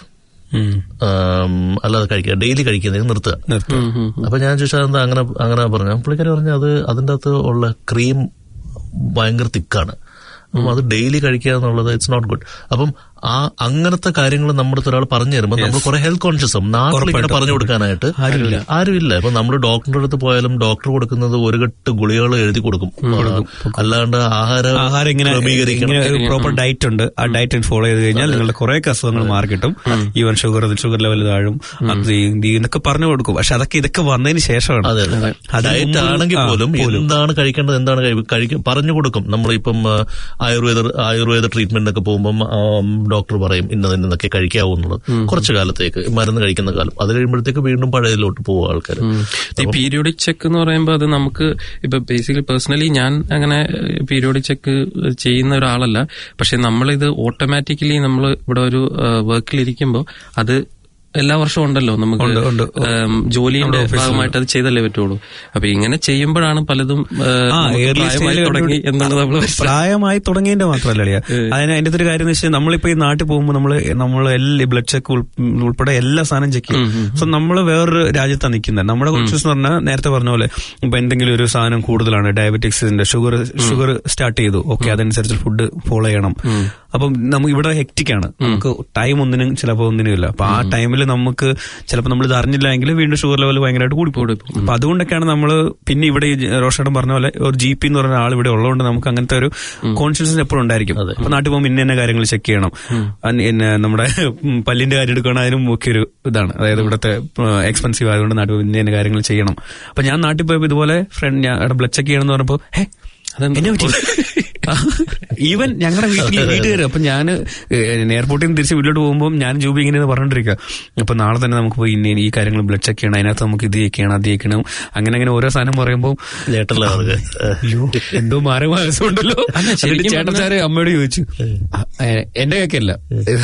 അല്ലാതെ കഴിക്കുക, ഡെയിലി കഴിക്കുന്നത് നിർത്തുക. അപ്പൊ ഞാൻ ചോദിച്ചാൽ എന്താ അങ്ങനെ പറഞ്ഞു. പുള്ളിക്കാരി പറഞ്ഞു അത് അതിൻ്റെ അകത്ത് ഉള്ള ക്രീം ഭയങ്കര തിക്കാണ്, അപ്പം അത് ഡെയിലി കഴിക്കുക എന്നുള്ളത് ഇറ്റ്സ് നോട്ട് ഗുഡ്. അപ്പം അങ്ങനത്തെ കാര്യങ്ങൾ നമ്മുടെ ഒരാൾ പറഞ്ഞു തരുമ്പോൾ നമ്മൾ കുറെ ഹെൽത്ത് കോൺഷ്യസ് ആവും. നാട്ടിൽ ഇങ്ങനെ പറഞ്ഞു കൊടുക്കാനായിട്ട് ആരുമില്ല. ഇപ്പൊ നമ്മൾ ഡോക്ടറുടെ അടുത്ത് പോയാലും ഡോക്ടർ കൊടുക്കുന്നത് ഒരു കെട്ട് ഗുളികകൾ എഴുതി കൊടുക്കും, അല്ലാണ്ട് ആഹാരം പ്രോപ്പർ ഡയറ്റ് ഉണ്ട്, ആ ഡയറ്റ് ഫോളോ ചെയ്ത് കഴിഞ്ഞാൽ നിങ്ങളുടെ കുറെ അസുഖങ്ങൾ മാറി കിട്ടും. ഈവൻ ഷുഗർ ലെവൽ താഴും, ഇതൊക്കെ പറഞ്ഞു കൊടുക്കും. പക്ഷെ ഇതൊക്കെ വന്നതിന് ശേഷമാണ്. ഡയറ്റ് ആണെങ്കിൽ പോലും എന്താണ് കഴിക്കേണ്ടത്, എന്താണ് പറഞ്ഞു കൊടുക്കും. നമ്മളിപ്പം ആയുർവേദ ട്രീറ്റ്മെന്റിനൊക്കെ പോകുമ്പം ഡോക്ടർ പറയും ഇന്നതൊക്കെ കഴിക്കാവുന്നുള്ളത് കുറച്ചു കാലത്തേക്ക്, മരുന്ന് കഴിക്കുന്ന കാലം. അത് കഴിയുമ്പോഴത്തേക്ക് വീണ്ടും പഴയതിലോട്ട് പോകും ആൾക്കാർ. ഈ പീരിയോഡിക് ചെക്ക് എന്ന് പറയുമ്പോൾ അത് നമുക്ക് ഇപ്പൊ ബേസിക്കലി പേഴ്സണലി ഞാൻ അങ്ങനെ പീരിയോഡിക് ചെക്ക് ചെയ്യുന്ന ഒരാളല്ല. പക്ഷെ നമ്മളിത് ഓട്ടോമാറ്റിക്കലി നമ്മൾ ഇവിടെ ഒരു വർക്കിലിരിക്കുമ്പോൾ അത് എല്ലാ വർഷവും ഉണ്ടല്ലോ നമുക്ക്, ജോലിയുടെ ഭാഗമായിട്ട് അത് ചെയ്തല്ലേ പറ്റുള്ളൂ. അപ്പൊ ഇങ്ങനെ ചെയ്യുമ്പോഴാണ് പലതും തുടങ്ങി എന്നുള്ളത് പ്രായമായി തുടങ്ങിയതിന്റെ മാത്രമല്ല അതിന്റെ ഒരു കാര്യം എന്ന് വെച്ചാൽ നമ്മളിപ്പോ ഈ നാട്ടിൽ പോകുമ്പോൾ നമ്മൾ എല്ലാ ബ്ലഡ് ചെക്ക് ഉൾപ്പെടെ എല്ലാ സാധനം ചെക്ക് ചെയ്യും. സോ നമ്മൾ വേറൊരു രാജ്യത്താണ് നിൽക്കുന്നത്. നമ്മുടെ കോൺഷ്യസ് എന്ന് പറഞ്ഞാൽ നേരത്തെ പറഞ്ഞ പോലെ ഇപ്പൊ എന്തെങ്കിലും ഒരു സാധനം കൂടുതലാണ്, ഡയബറ്റിക്സിന്റെ ഷുഗർ സ്റ്റാർട്ട് ചെയ്തു, ഓക്കെ അതനുസരിച്ച് ഫുഡ് ഫോളോ ചെയ്യണം. അപ്പം നമുക്ക് ഇവിടെ ഹെക്റ്റിക്കാണ്, നമുക്ക് ടൈം ഒന്നിനും ചിലപ്പോൾ ഒന്നിനും ഇല്ല. അപ്പൊ ആ ടൈമിൽ നമുക്ക് ചിലപ്പോൾ നമ്മൾ ഇത് അറിഞ്ഞില്ല എങ്കിൽ വീണ്ടും ഷുഗർ ലെവൽ ഭയങ്കരമായിട്ട് കൂടിപ്പോകും. അപ്പൊ അതുകൊണ്ടൊക്കെയാണ് നമ്മൾ പിന്നെ ഇവിടെ റോഷേട്ടൻ പറഞ്ഞ പോലെ ഒരു GP എന്ന് പറഞ്ഞ ആൾ ഇവിടെ ഉള്ളതുകൊണ്ട് നമുക്ക് അങ്ങനത്തെ ഒരു കോൺഷ്യസ്നസ് എപ്പോഴും ഉണ്ടായിരിക്കും. അപ്പൊ നാട്ടിൽ പോകുമ്പോൾ ഇന്ന കാര്യങ്ങൾ ചെക്ക് ചെയ്യണം, നമ്മുടെ പല്ലിന്റെ കാര്യം എടുക്കുകയാണെങ്കിൽ അതിനും ഒക്കെ ഒരു ഇതാണ്. അതായത് ഇവിടുത്തെ എക്സ്പെൻസീവ് ആയതുകൊണ്ട് നാട്ടിൽ ഇന്ന കാര്യങ്ങൾ ചെയ്യണം. അപ്പൊ ഞാൻ നാട്ടിൽ പോയപ്പോൾ ഇതുപോലെ ഫ്രണ്ട് ഞാൻ ബ്ലഡ് ചെക്ക് ചെയ്യണം എന്ന് പറഞ്ഞപ്പോ എന്നെ പറ്റി ഈവൻ ഞങ്ങളുടെ വീട്ടുകാർ. അപ്പൊ ഞാൻ എയർപോർട്ടിൽ നിന്ന് തിരിച്ച് വീട്ടിലോട്ട് പോകുമ്പോൾ ഞാൻ ജൂബി ഇങ്ങനെ പറഞ്ഞോണ്ടിരിക്കുക, അപ്പൊ നാളെ തന്നെ നമുക്ക് പോയി ഇന്ന ഈ കാര്യങ്ങൾ ബ്ലഡ് ചെക്ക് ചെയ്യണം, അതിനകത്ത് നമുക്ക് ഇത് ചെയ്യണം അത് ചെയ്യണം, അങ്ങനെ ഓരോ സാധനം പറയുമ്പോൾ എന്തോ മാരമാനസുണ്ടല്ലോ. ചേട്ടച്ചാര് അമ്മയോട് ചോദിച്ചു, എന്റെ കേക്കല്ല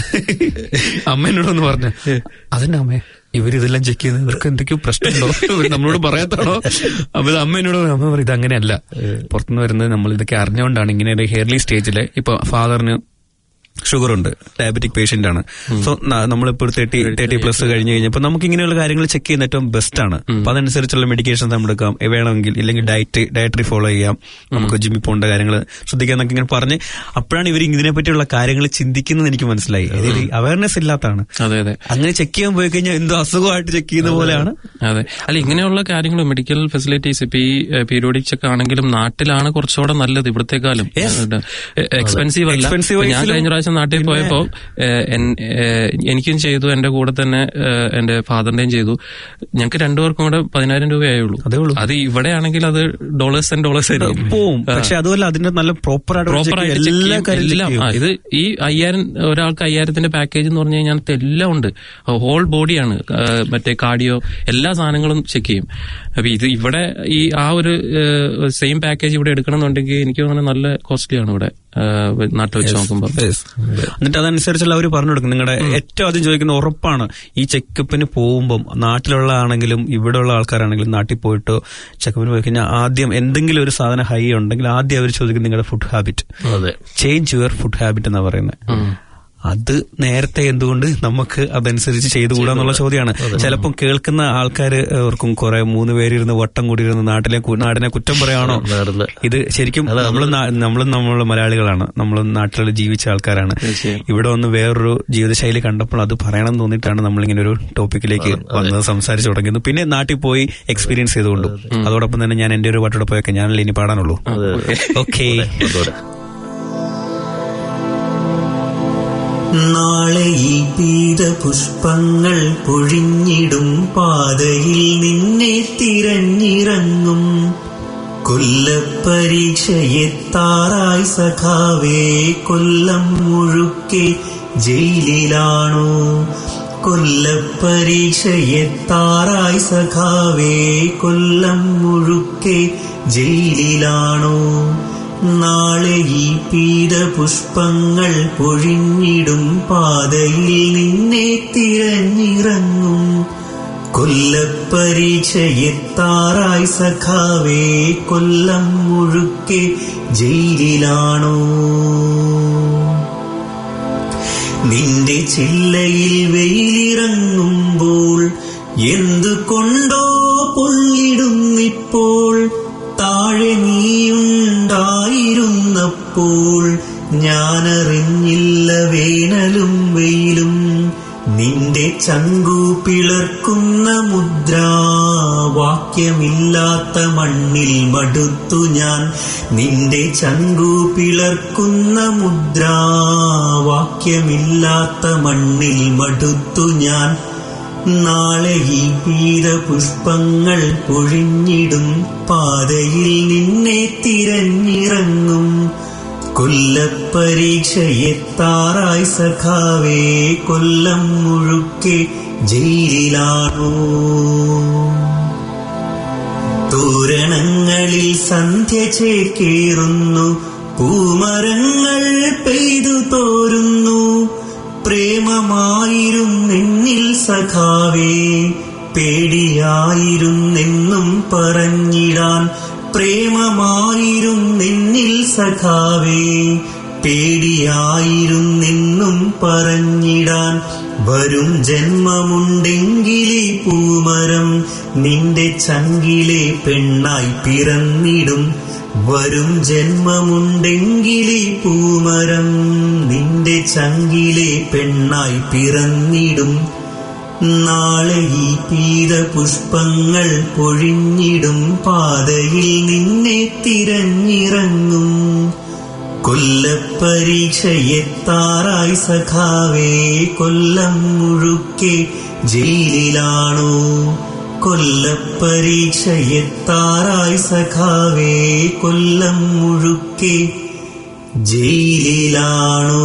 അമ്മ എന്നോടൊന്ന് പറഞ്ഞു, അതെന്നെ അമ്മേ ഇവരിതെല്ലാം ചെക്ക് ചെയ്യുന്നത് ഇവർക്ക് എന്തൊക്കെയോ പ്രശ്നമുണ്ടോ, നമ്മളോട് പറയാത്താണോ? അപ്പൊ ഇത് അമ്മ എന്നോട് അമ്മ പറയും ഇതങ്ങനെയല്ല, പുറത്തുനിന്ന് വരുന്നത് നമ്മൾ ഇതൊക്കെ അറിഞ്ഞുകൊണ്ടാണ്. ഇങ്ങനെ ഹെയർലി സ്റ്റേജില് ഇപ്പൊ ഫാദറിന് ഷുഗർ ഉണ്ട്, ഡയബറ്റിക് പേഷ്യന്റ് ആണ്. സോ നമ്മളിപ്പോ 30+ കഴിഞ്ഞ് കഴിഞ്ഞപ്പോൾ നമുക്ക് ഇങ്ങനെയുള്ള കാര്യങ്ങൾ ചെക്ക് ചെയ്യുന്ന ഏറ്റവും ബെസ്റ്റ് ആണ്. അപ്പൊ അതനുസരിച്ചുള്ള മെഡിക്കേഷൻസ് നമ്മൾ എടുക്കാം വേണമെങ്കിൽ, ഇല്ലെങ്കിൽ ഡയറ്ററി ഫോളോ ചെയ്യാം, നമുക്ക് ജിമ്മിൽ പോകേണ്ട കാര്യങ്ങൾ ശ്രദ്ധിക്കാന്നൊക്കെ ഇങ്ങനെ പറഞ്ഞ് അപ്പോഴാണ് ഇവർ ഇതിനെ പറ്റിയുള്ള കാര്യങ്ങൾ ചിന്തിക്കുന്നത് എനിക്ക് മനസ്സിലായി. അതായത് അവയർനെസ് ഇല്ലാത്തതാണ്. അങ്ങനെ ചെക്ക് ചെയ്യാൻ പോയി കഴിഞ്ഞാൽ എന്തോ അസുഖമായിട്ട് ചെക്ക് ചെയ്യുന്ന പോലെയാണ്. അതെ, അല്ല ഇങ്ങനെയുള്ള കാര്യങ്ങൾ മെഡിക്കൽ ഫെസിലിറ്റീസ് ഇപ്പൊ ഈ പീരിയോഡിക് ചെക്ക് ആണെങ്കിലും നാട്ടിലാണ് കുറച്ചുകൂടെ നല്ലത് ഇവിടത്തെക്കാളും. എക്സ്പെൻസീവ് അല്ല. ഞാൻ കഴിഞ്ഞ പ്രാവശ്യം നാട്ടിൽ പോയപ്പോ എനിക്കും ചെയ്തു, എന്റെ കൂടെ തന്നെ എന്റെ ഫാദറിന്റെയും ചെയ്തു. ഞങ്ങൾക്ക് രണ്ടുപേർക്കും കൂടെ 10,000 രൂപയായുള്ളൂ. അത് ഇവിടെ ആണെങ്കിൽ അത് ഡോളേഴ്സ് ആയിരിക്കും പോവും. പക്ഷെ അതുപോലെ അതിന്റെ നല്ല പ്രോപ്പറായിട്ട് ഇത് ഈ 5,000 ഒരാൾക്ക് 5,000 പാക്കേജ് എന്ന് പറഞ്ഞു കഴിഞ്ഞാൽ എല്ലാം ഉണ്ട്. ഹോൾ ബോഡിയാണ്, മറ്റേ കാർഡിയോ എല്ലാ സാധനങ്ങളും ചെക്ക് ചെയ്യും. അപ്പൊ ഇത് ഇവിടെ ഈ ആ ഒരു സെയിം പാക്കേജ് ഇവിടെ എടുക്കണമെന്നുണ്ടെങ്കിൽ എനിക്ക് തോന്നുന്നത് നല്ല കോസ്റ്റ്ലിയാണ് ഇവിടെ നാട്ടിൽ വെച്ച് നോക്കുമ്പോൾ. എന്നിട്ട് അതനുസരിച്ചുള്ള അവർ പറഞ്ഞു കൊടുക്കും. നിങ്ങളുടെ ഏറ്റവും ആദ്യം ചോദിക്കുന്ന ഉറപ്പാണ് ഈ ചെക്കപ്പിന് പോകുമ്പോൾ, നാട്ടിലുള്ള ആണെങ്കിലും ഇവിടെ ഉള്ള ആൾക്കാരാണെങ്കിലും നാട്ടിൽ പോയിട്ട് ചെക്കപ്പിന് പോയി കഴിഞ്ഞാൽ ആദ്യം എന്തെങ്കിലും ഒരു സാധനം ഹൈ ഉണ്ടെങ്കിൽ ആദ്യം അവർ ചോദിക്കും നിങ്ങളുടെ food habit, change your food habit എന്നാ പറയുന്നത്. അത് നേരത്തെ എന്തുകൊണ്ട് നമുക്ക് അതനുസരിച്ച് ചെയ്തുകൂടാന്നുള്ള ചോദ്യമാണ്. ചിലപ്പം കേൾക്കുന്ന ആൾക്കാർ അവർക്കും കുറെ 3 പേരിരുന്ന് വട്ടം കൂടിയിരുന്ന് നാടിനെ കുറ്റം പറയാണോ? ഇത് ശരിക്കും നമ്മൾ മലയാളികളാണ്, നമ്മൾ നാട്ടിൽ ജീവിച്ച ആൾക്കാരാണ്. ഇവിടെ വന്ന് വേറൊരു ജീവിതശൈലി കണ്ടപ്പോൾ അത് പറയണം എന്ന് തോന്നിയിട്ടാണ് നമ്മളിങ്ങനെ ഒരു ടോപ്പിക്കിലേക്ക് വന്ന് സംസാരിച്ചു തുടങ്ങിയത്. പിന്നെ നാട്ടിൽ പോയി എക്സ്പീരിയൻസ് ചെയ്തുകൊണ്ടും അതോടൊപ്പം തന്നെ ഞാൻ എന്റെ ഒരു പാട്ടോടെ പോയൊക്കെ ഞാനല്ലേ ഇനി പാടാനുള്ളൂ. ഓക്കെ. നാളെ ഈ പീതപുഷ്പങ്ങൾ പൊഴിഞ്ഞിടും പാതയിൽ നിന്നെ തിരഞ്ഞിറങ്ങും. കൊല്ലപ്പരീക്ഷയെത്താറായി സഖാവേ, കൊല്ലം മുഴുക്കെ ജയിലിലാണോ? കൊല്ലപ്പരീക്ഷയെത്താറായി സഖാവേ, കൊല്ലം മുഴുക്കെ ജയിലിലാണോ? നാളെ ഈ പീതപുഷ്പങ്ങൾ പൊഴിഞ്ഞിടും പാതയിൽ നിന്നെ തിരഞ്ഞിറങ്ങും. കൊല്ലപ്പരീക്ഷയെത്താറായി സഖാവേ, കൊല്ലം മുഴുക്കെ ജയിലിലാണോ? നിന്റെ ചില്ലയിൽ വെയിലിറങ്ങുമ്പോൾ എന്തുകൊണ്ടോ പൊള്ളിടുന്നിപ്പോൾ. താഴെ നീയുണ്ടായിരുന്നപ്പോൾ ഞാനറിഞ്ഞില്ല വേനലും വെയിലും. നിന്റെ ചങ്കു പിളർക്കുന്ന മുദ്രാവാക്യമില്ലാത്ത മണ്ണിൽ മടുത്തു ഞാൻ. നിന്റെ ചങ്കു പിളർക്കുന്ന മുദ്രാവാക്യമില്ലാത്ത മണ്ണിൽ മടുത്തു ഞാൻ. നാളെ ഈ പീതപുഷ്പങ്ങൾ പൊഴിഞ്ഞിടും പാതയിൽ നിന്നെ തിരഞ്ഞിറങ്ങും. കൊല്ലപ്പരീക്ഷയെത്താറായി സഖാവേ, കൊല്ലം മുഴുക്കെ ജയിലിലാണോ? തോരണങ്ങളിൽ സന്ധ്യ ചേക്കേറുന്നു, പൂമരങ്ങൾ പെയ്തു തോരുന്നു. പ്രേമമായിരുന്നെന്നിൽ സഖാവേ, പേടിയായിരുന്നെന്നും പറഞ്ഞിടാൻ. പ്രേമമായിരുന്നെന്നിൽ സഖാവേ, പേടിയായിരുന്നെന്നും പറഞ്ഞിടാൻ. വരും ജന്മമുണ്ടെങ്കിലേ പൂമരം നിന്റെ ചങ്കിലെ പെണ്ണായി പിറന്നിടും. വരും ജന്മമുണ്ടെങ്കിലേ പൂമരം നിന്റെ ചങ്കിലെ പെണ്ണായി പിറന്നിടും. നാളെ ഈ പീതപുഷ്പങ്ങൾ പൊഴിഞ്ഞിടും പാതയിൽ നിന്നെ തിരഞ്ഞിറങ്ങും. കൊല്ലപ്പരീക്ഷയെത്താറായി സഖാവേ, കൊല്ലം മുഴുക്കെ ജയിലിലാണോ? കൊല്ലപ്പരീക്ഷയെത്താറായി സഖാവേ, കൊല്ലം മുഴുക്കെ ജയിലിലാണോ?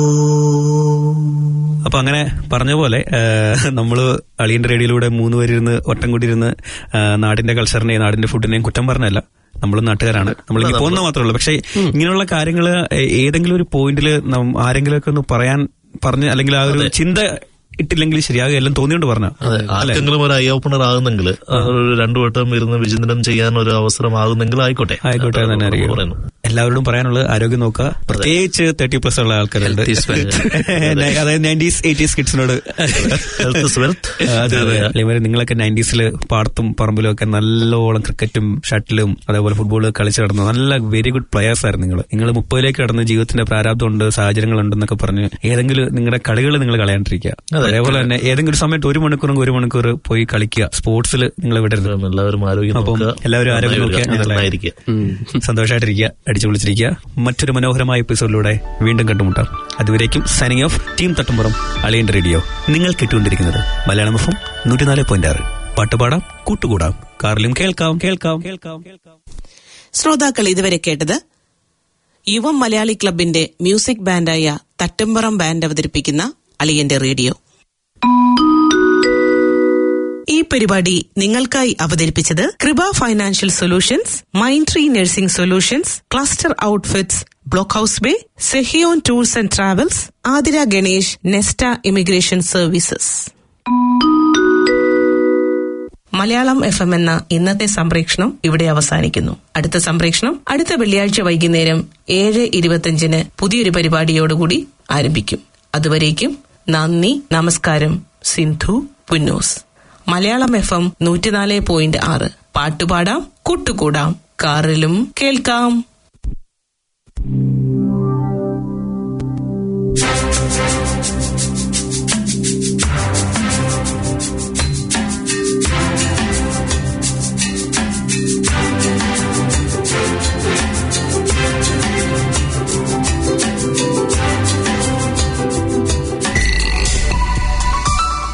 അപ്പൊ അങ്ങനെ പറഞ്ഞ പോലെ നമ്മള് അളിയന്റെ റേഡിയോയിലൂടെ 3 പേരിരുന്ന് ഒറ്റം കൂടിയിരുന്ന് നാടിന്റെ കൾച്ചറിനെയും നാടിന്റെ ഫുഡിനെയും കുറ്റം പറഞ്ഞല്ല. നമ്മളും നാട്ടുകാരാണ്, നമ്മളിങ്ങനെ പോകുന്നത് മാത്രമേ ഉള്ളൂ. പക്ഷെ ഇങ്ങനെയുള്ള കാര്യങ്ങള് ഏതെങ്കിലും ഒരു പോയിന്റില് ആരെങ്കിലും ഒക്കെ ഒന്ന് പറഞ്ഞ് അല്ലെങ്കിൽ ആ ഒരു ചിന്ത ഇട്ടില്ലെങ്കിൽ ശരിയാകുക, എല്ലാം തോന്നിയോണ്ട് പറഞ്ഞ ആർക്കെങ്കിലും ഒരു ഐ ഓപ്പണർ ആകുന്നെങ്കിൽ 2 വട്ടം ഇരുന്ന് വിചിന്തനം ചെയ്യാൻ ഒരു അവസരമാകുന്നെങ്കിൽ ആയിക്കോട്ടെ തന്നെ പറയുന്നു. എല്ലാവരോടും പറയാനുള്ളത് ആരോഗ്യം നോക്കുക, പ്രത്യേകിച്ച് 30+ ഉള്ള ആൾക്കാരുണ്ട്, അതായത് 90s 80s കിഡ്സിനോട്. നിങ്ങളൊക്കെ 90s പാടത്തും പറമ്പിലും ഒക്കെ നല്ലോണം ക്രിക്കറ്റും ഷട്ടിലും അതേപോലെ ഫുട്ബോളും കളിച്ച് കിടന്നു നല്ല വെരി ഗുഡ് പ്ലെയേഴ്സ് ആയിരുന്നു. നിങ്ങൾ 30ലേക്ക് കടന്ന് ജീവിതത്തിന്റെ പ്രാരാബ്ദമുണ്ട്, സാഹചര്യങ്ങളുണ്ടെന്നൊക്കെ പറഞ്ഞ് ഏതെങ്കിലും നിങ്ങളുടെ കളികൾ നിങ്ങൾ കളയാണ്ടിരിക്കുക. അതേപോലെ തന്നെ ഏതെങ്കിലും സമയത്ത് 1 മണിക്കൂർ പോയി കളിക്കുക. സ്പോർട്സിൽ നിങ്ങൾ വിടരുത്. എല്ലാവരും ആരോഗ്യം നോക്കുക, സന്തോഷമായിട്ടിരിക്കുക, അടിച്ചു വിളിച്ചിരിക്കുക. മറ്റൊരു മനോഹരമായ എപ്പിസോഡിലൂടെ വീണ്ടും കണ്ടുമുട്ടാം. അതുവരേക്കും സൈനിങ് ഓഫ്, ടീം തട്ടുംപുറം, അളിയന്റെ റേഡിയോ. നിങ്ങൾ കേട്ടുകൊണ്ടിരിക്കുന്നത് മലയാളം FM 104.6. പാട്ടുപാടാം, കൂട്ടുകൂടാം, കാറിലും കേൾക്കാം. ശ്രോതാക്കൾ ഇതുവരെ കേട്ടത് യുവം മലയാളി ക്ലബിന്റെ മ്യൂസിക് ബാൻഡായ തട്ടുംപുറം ബാൻഡ് അവതരിപ്പിക്കുന്ന അളിയന്റെ റേഡിയോ. ഈ പരിപാടി നിങ്ങൾക്കായി അവതരിപ്പിച്ചത് Kripa financial solutions, Mindtree nursing solutions, cluster outfits, block house bay, Sehion tours and travels, Athira Ganesh, Nesta immigration services. Malayalam FM എന്ന ഇന്നത്തെ സംപ്രേക്ഷണം ഇവിടെ അവസാനിക്കുന്നു. അടുത്ത സംപ്രേക്ഷണം അടുത്ത വെള്ളിയാഴ്ച വൈകുന്നേരം 7:25 പുതിയൊരു പരിപാടിയോടുകൂടി ആരംഭിക്കും. അതുവരേക്കും നന്ദി, നമസ്കാരം. സിന്ധു പുന്നൂസ്. മലയാളം FM 104.6. പാട്ടുപാടാം, കൂട്ടുകൂടാം, കാറിലും കേൾക്കാം.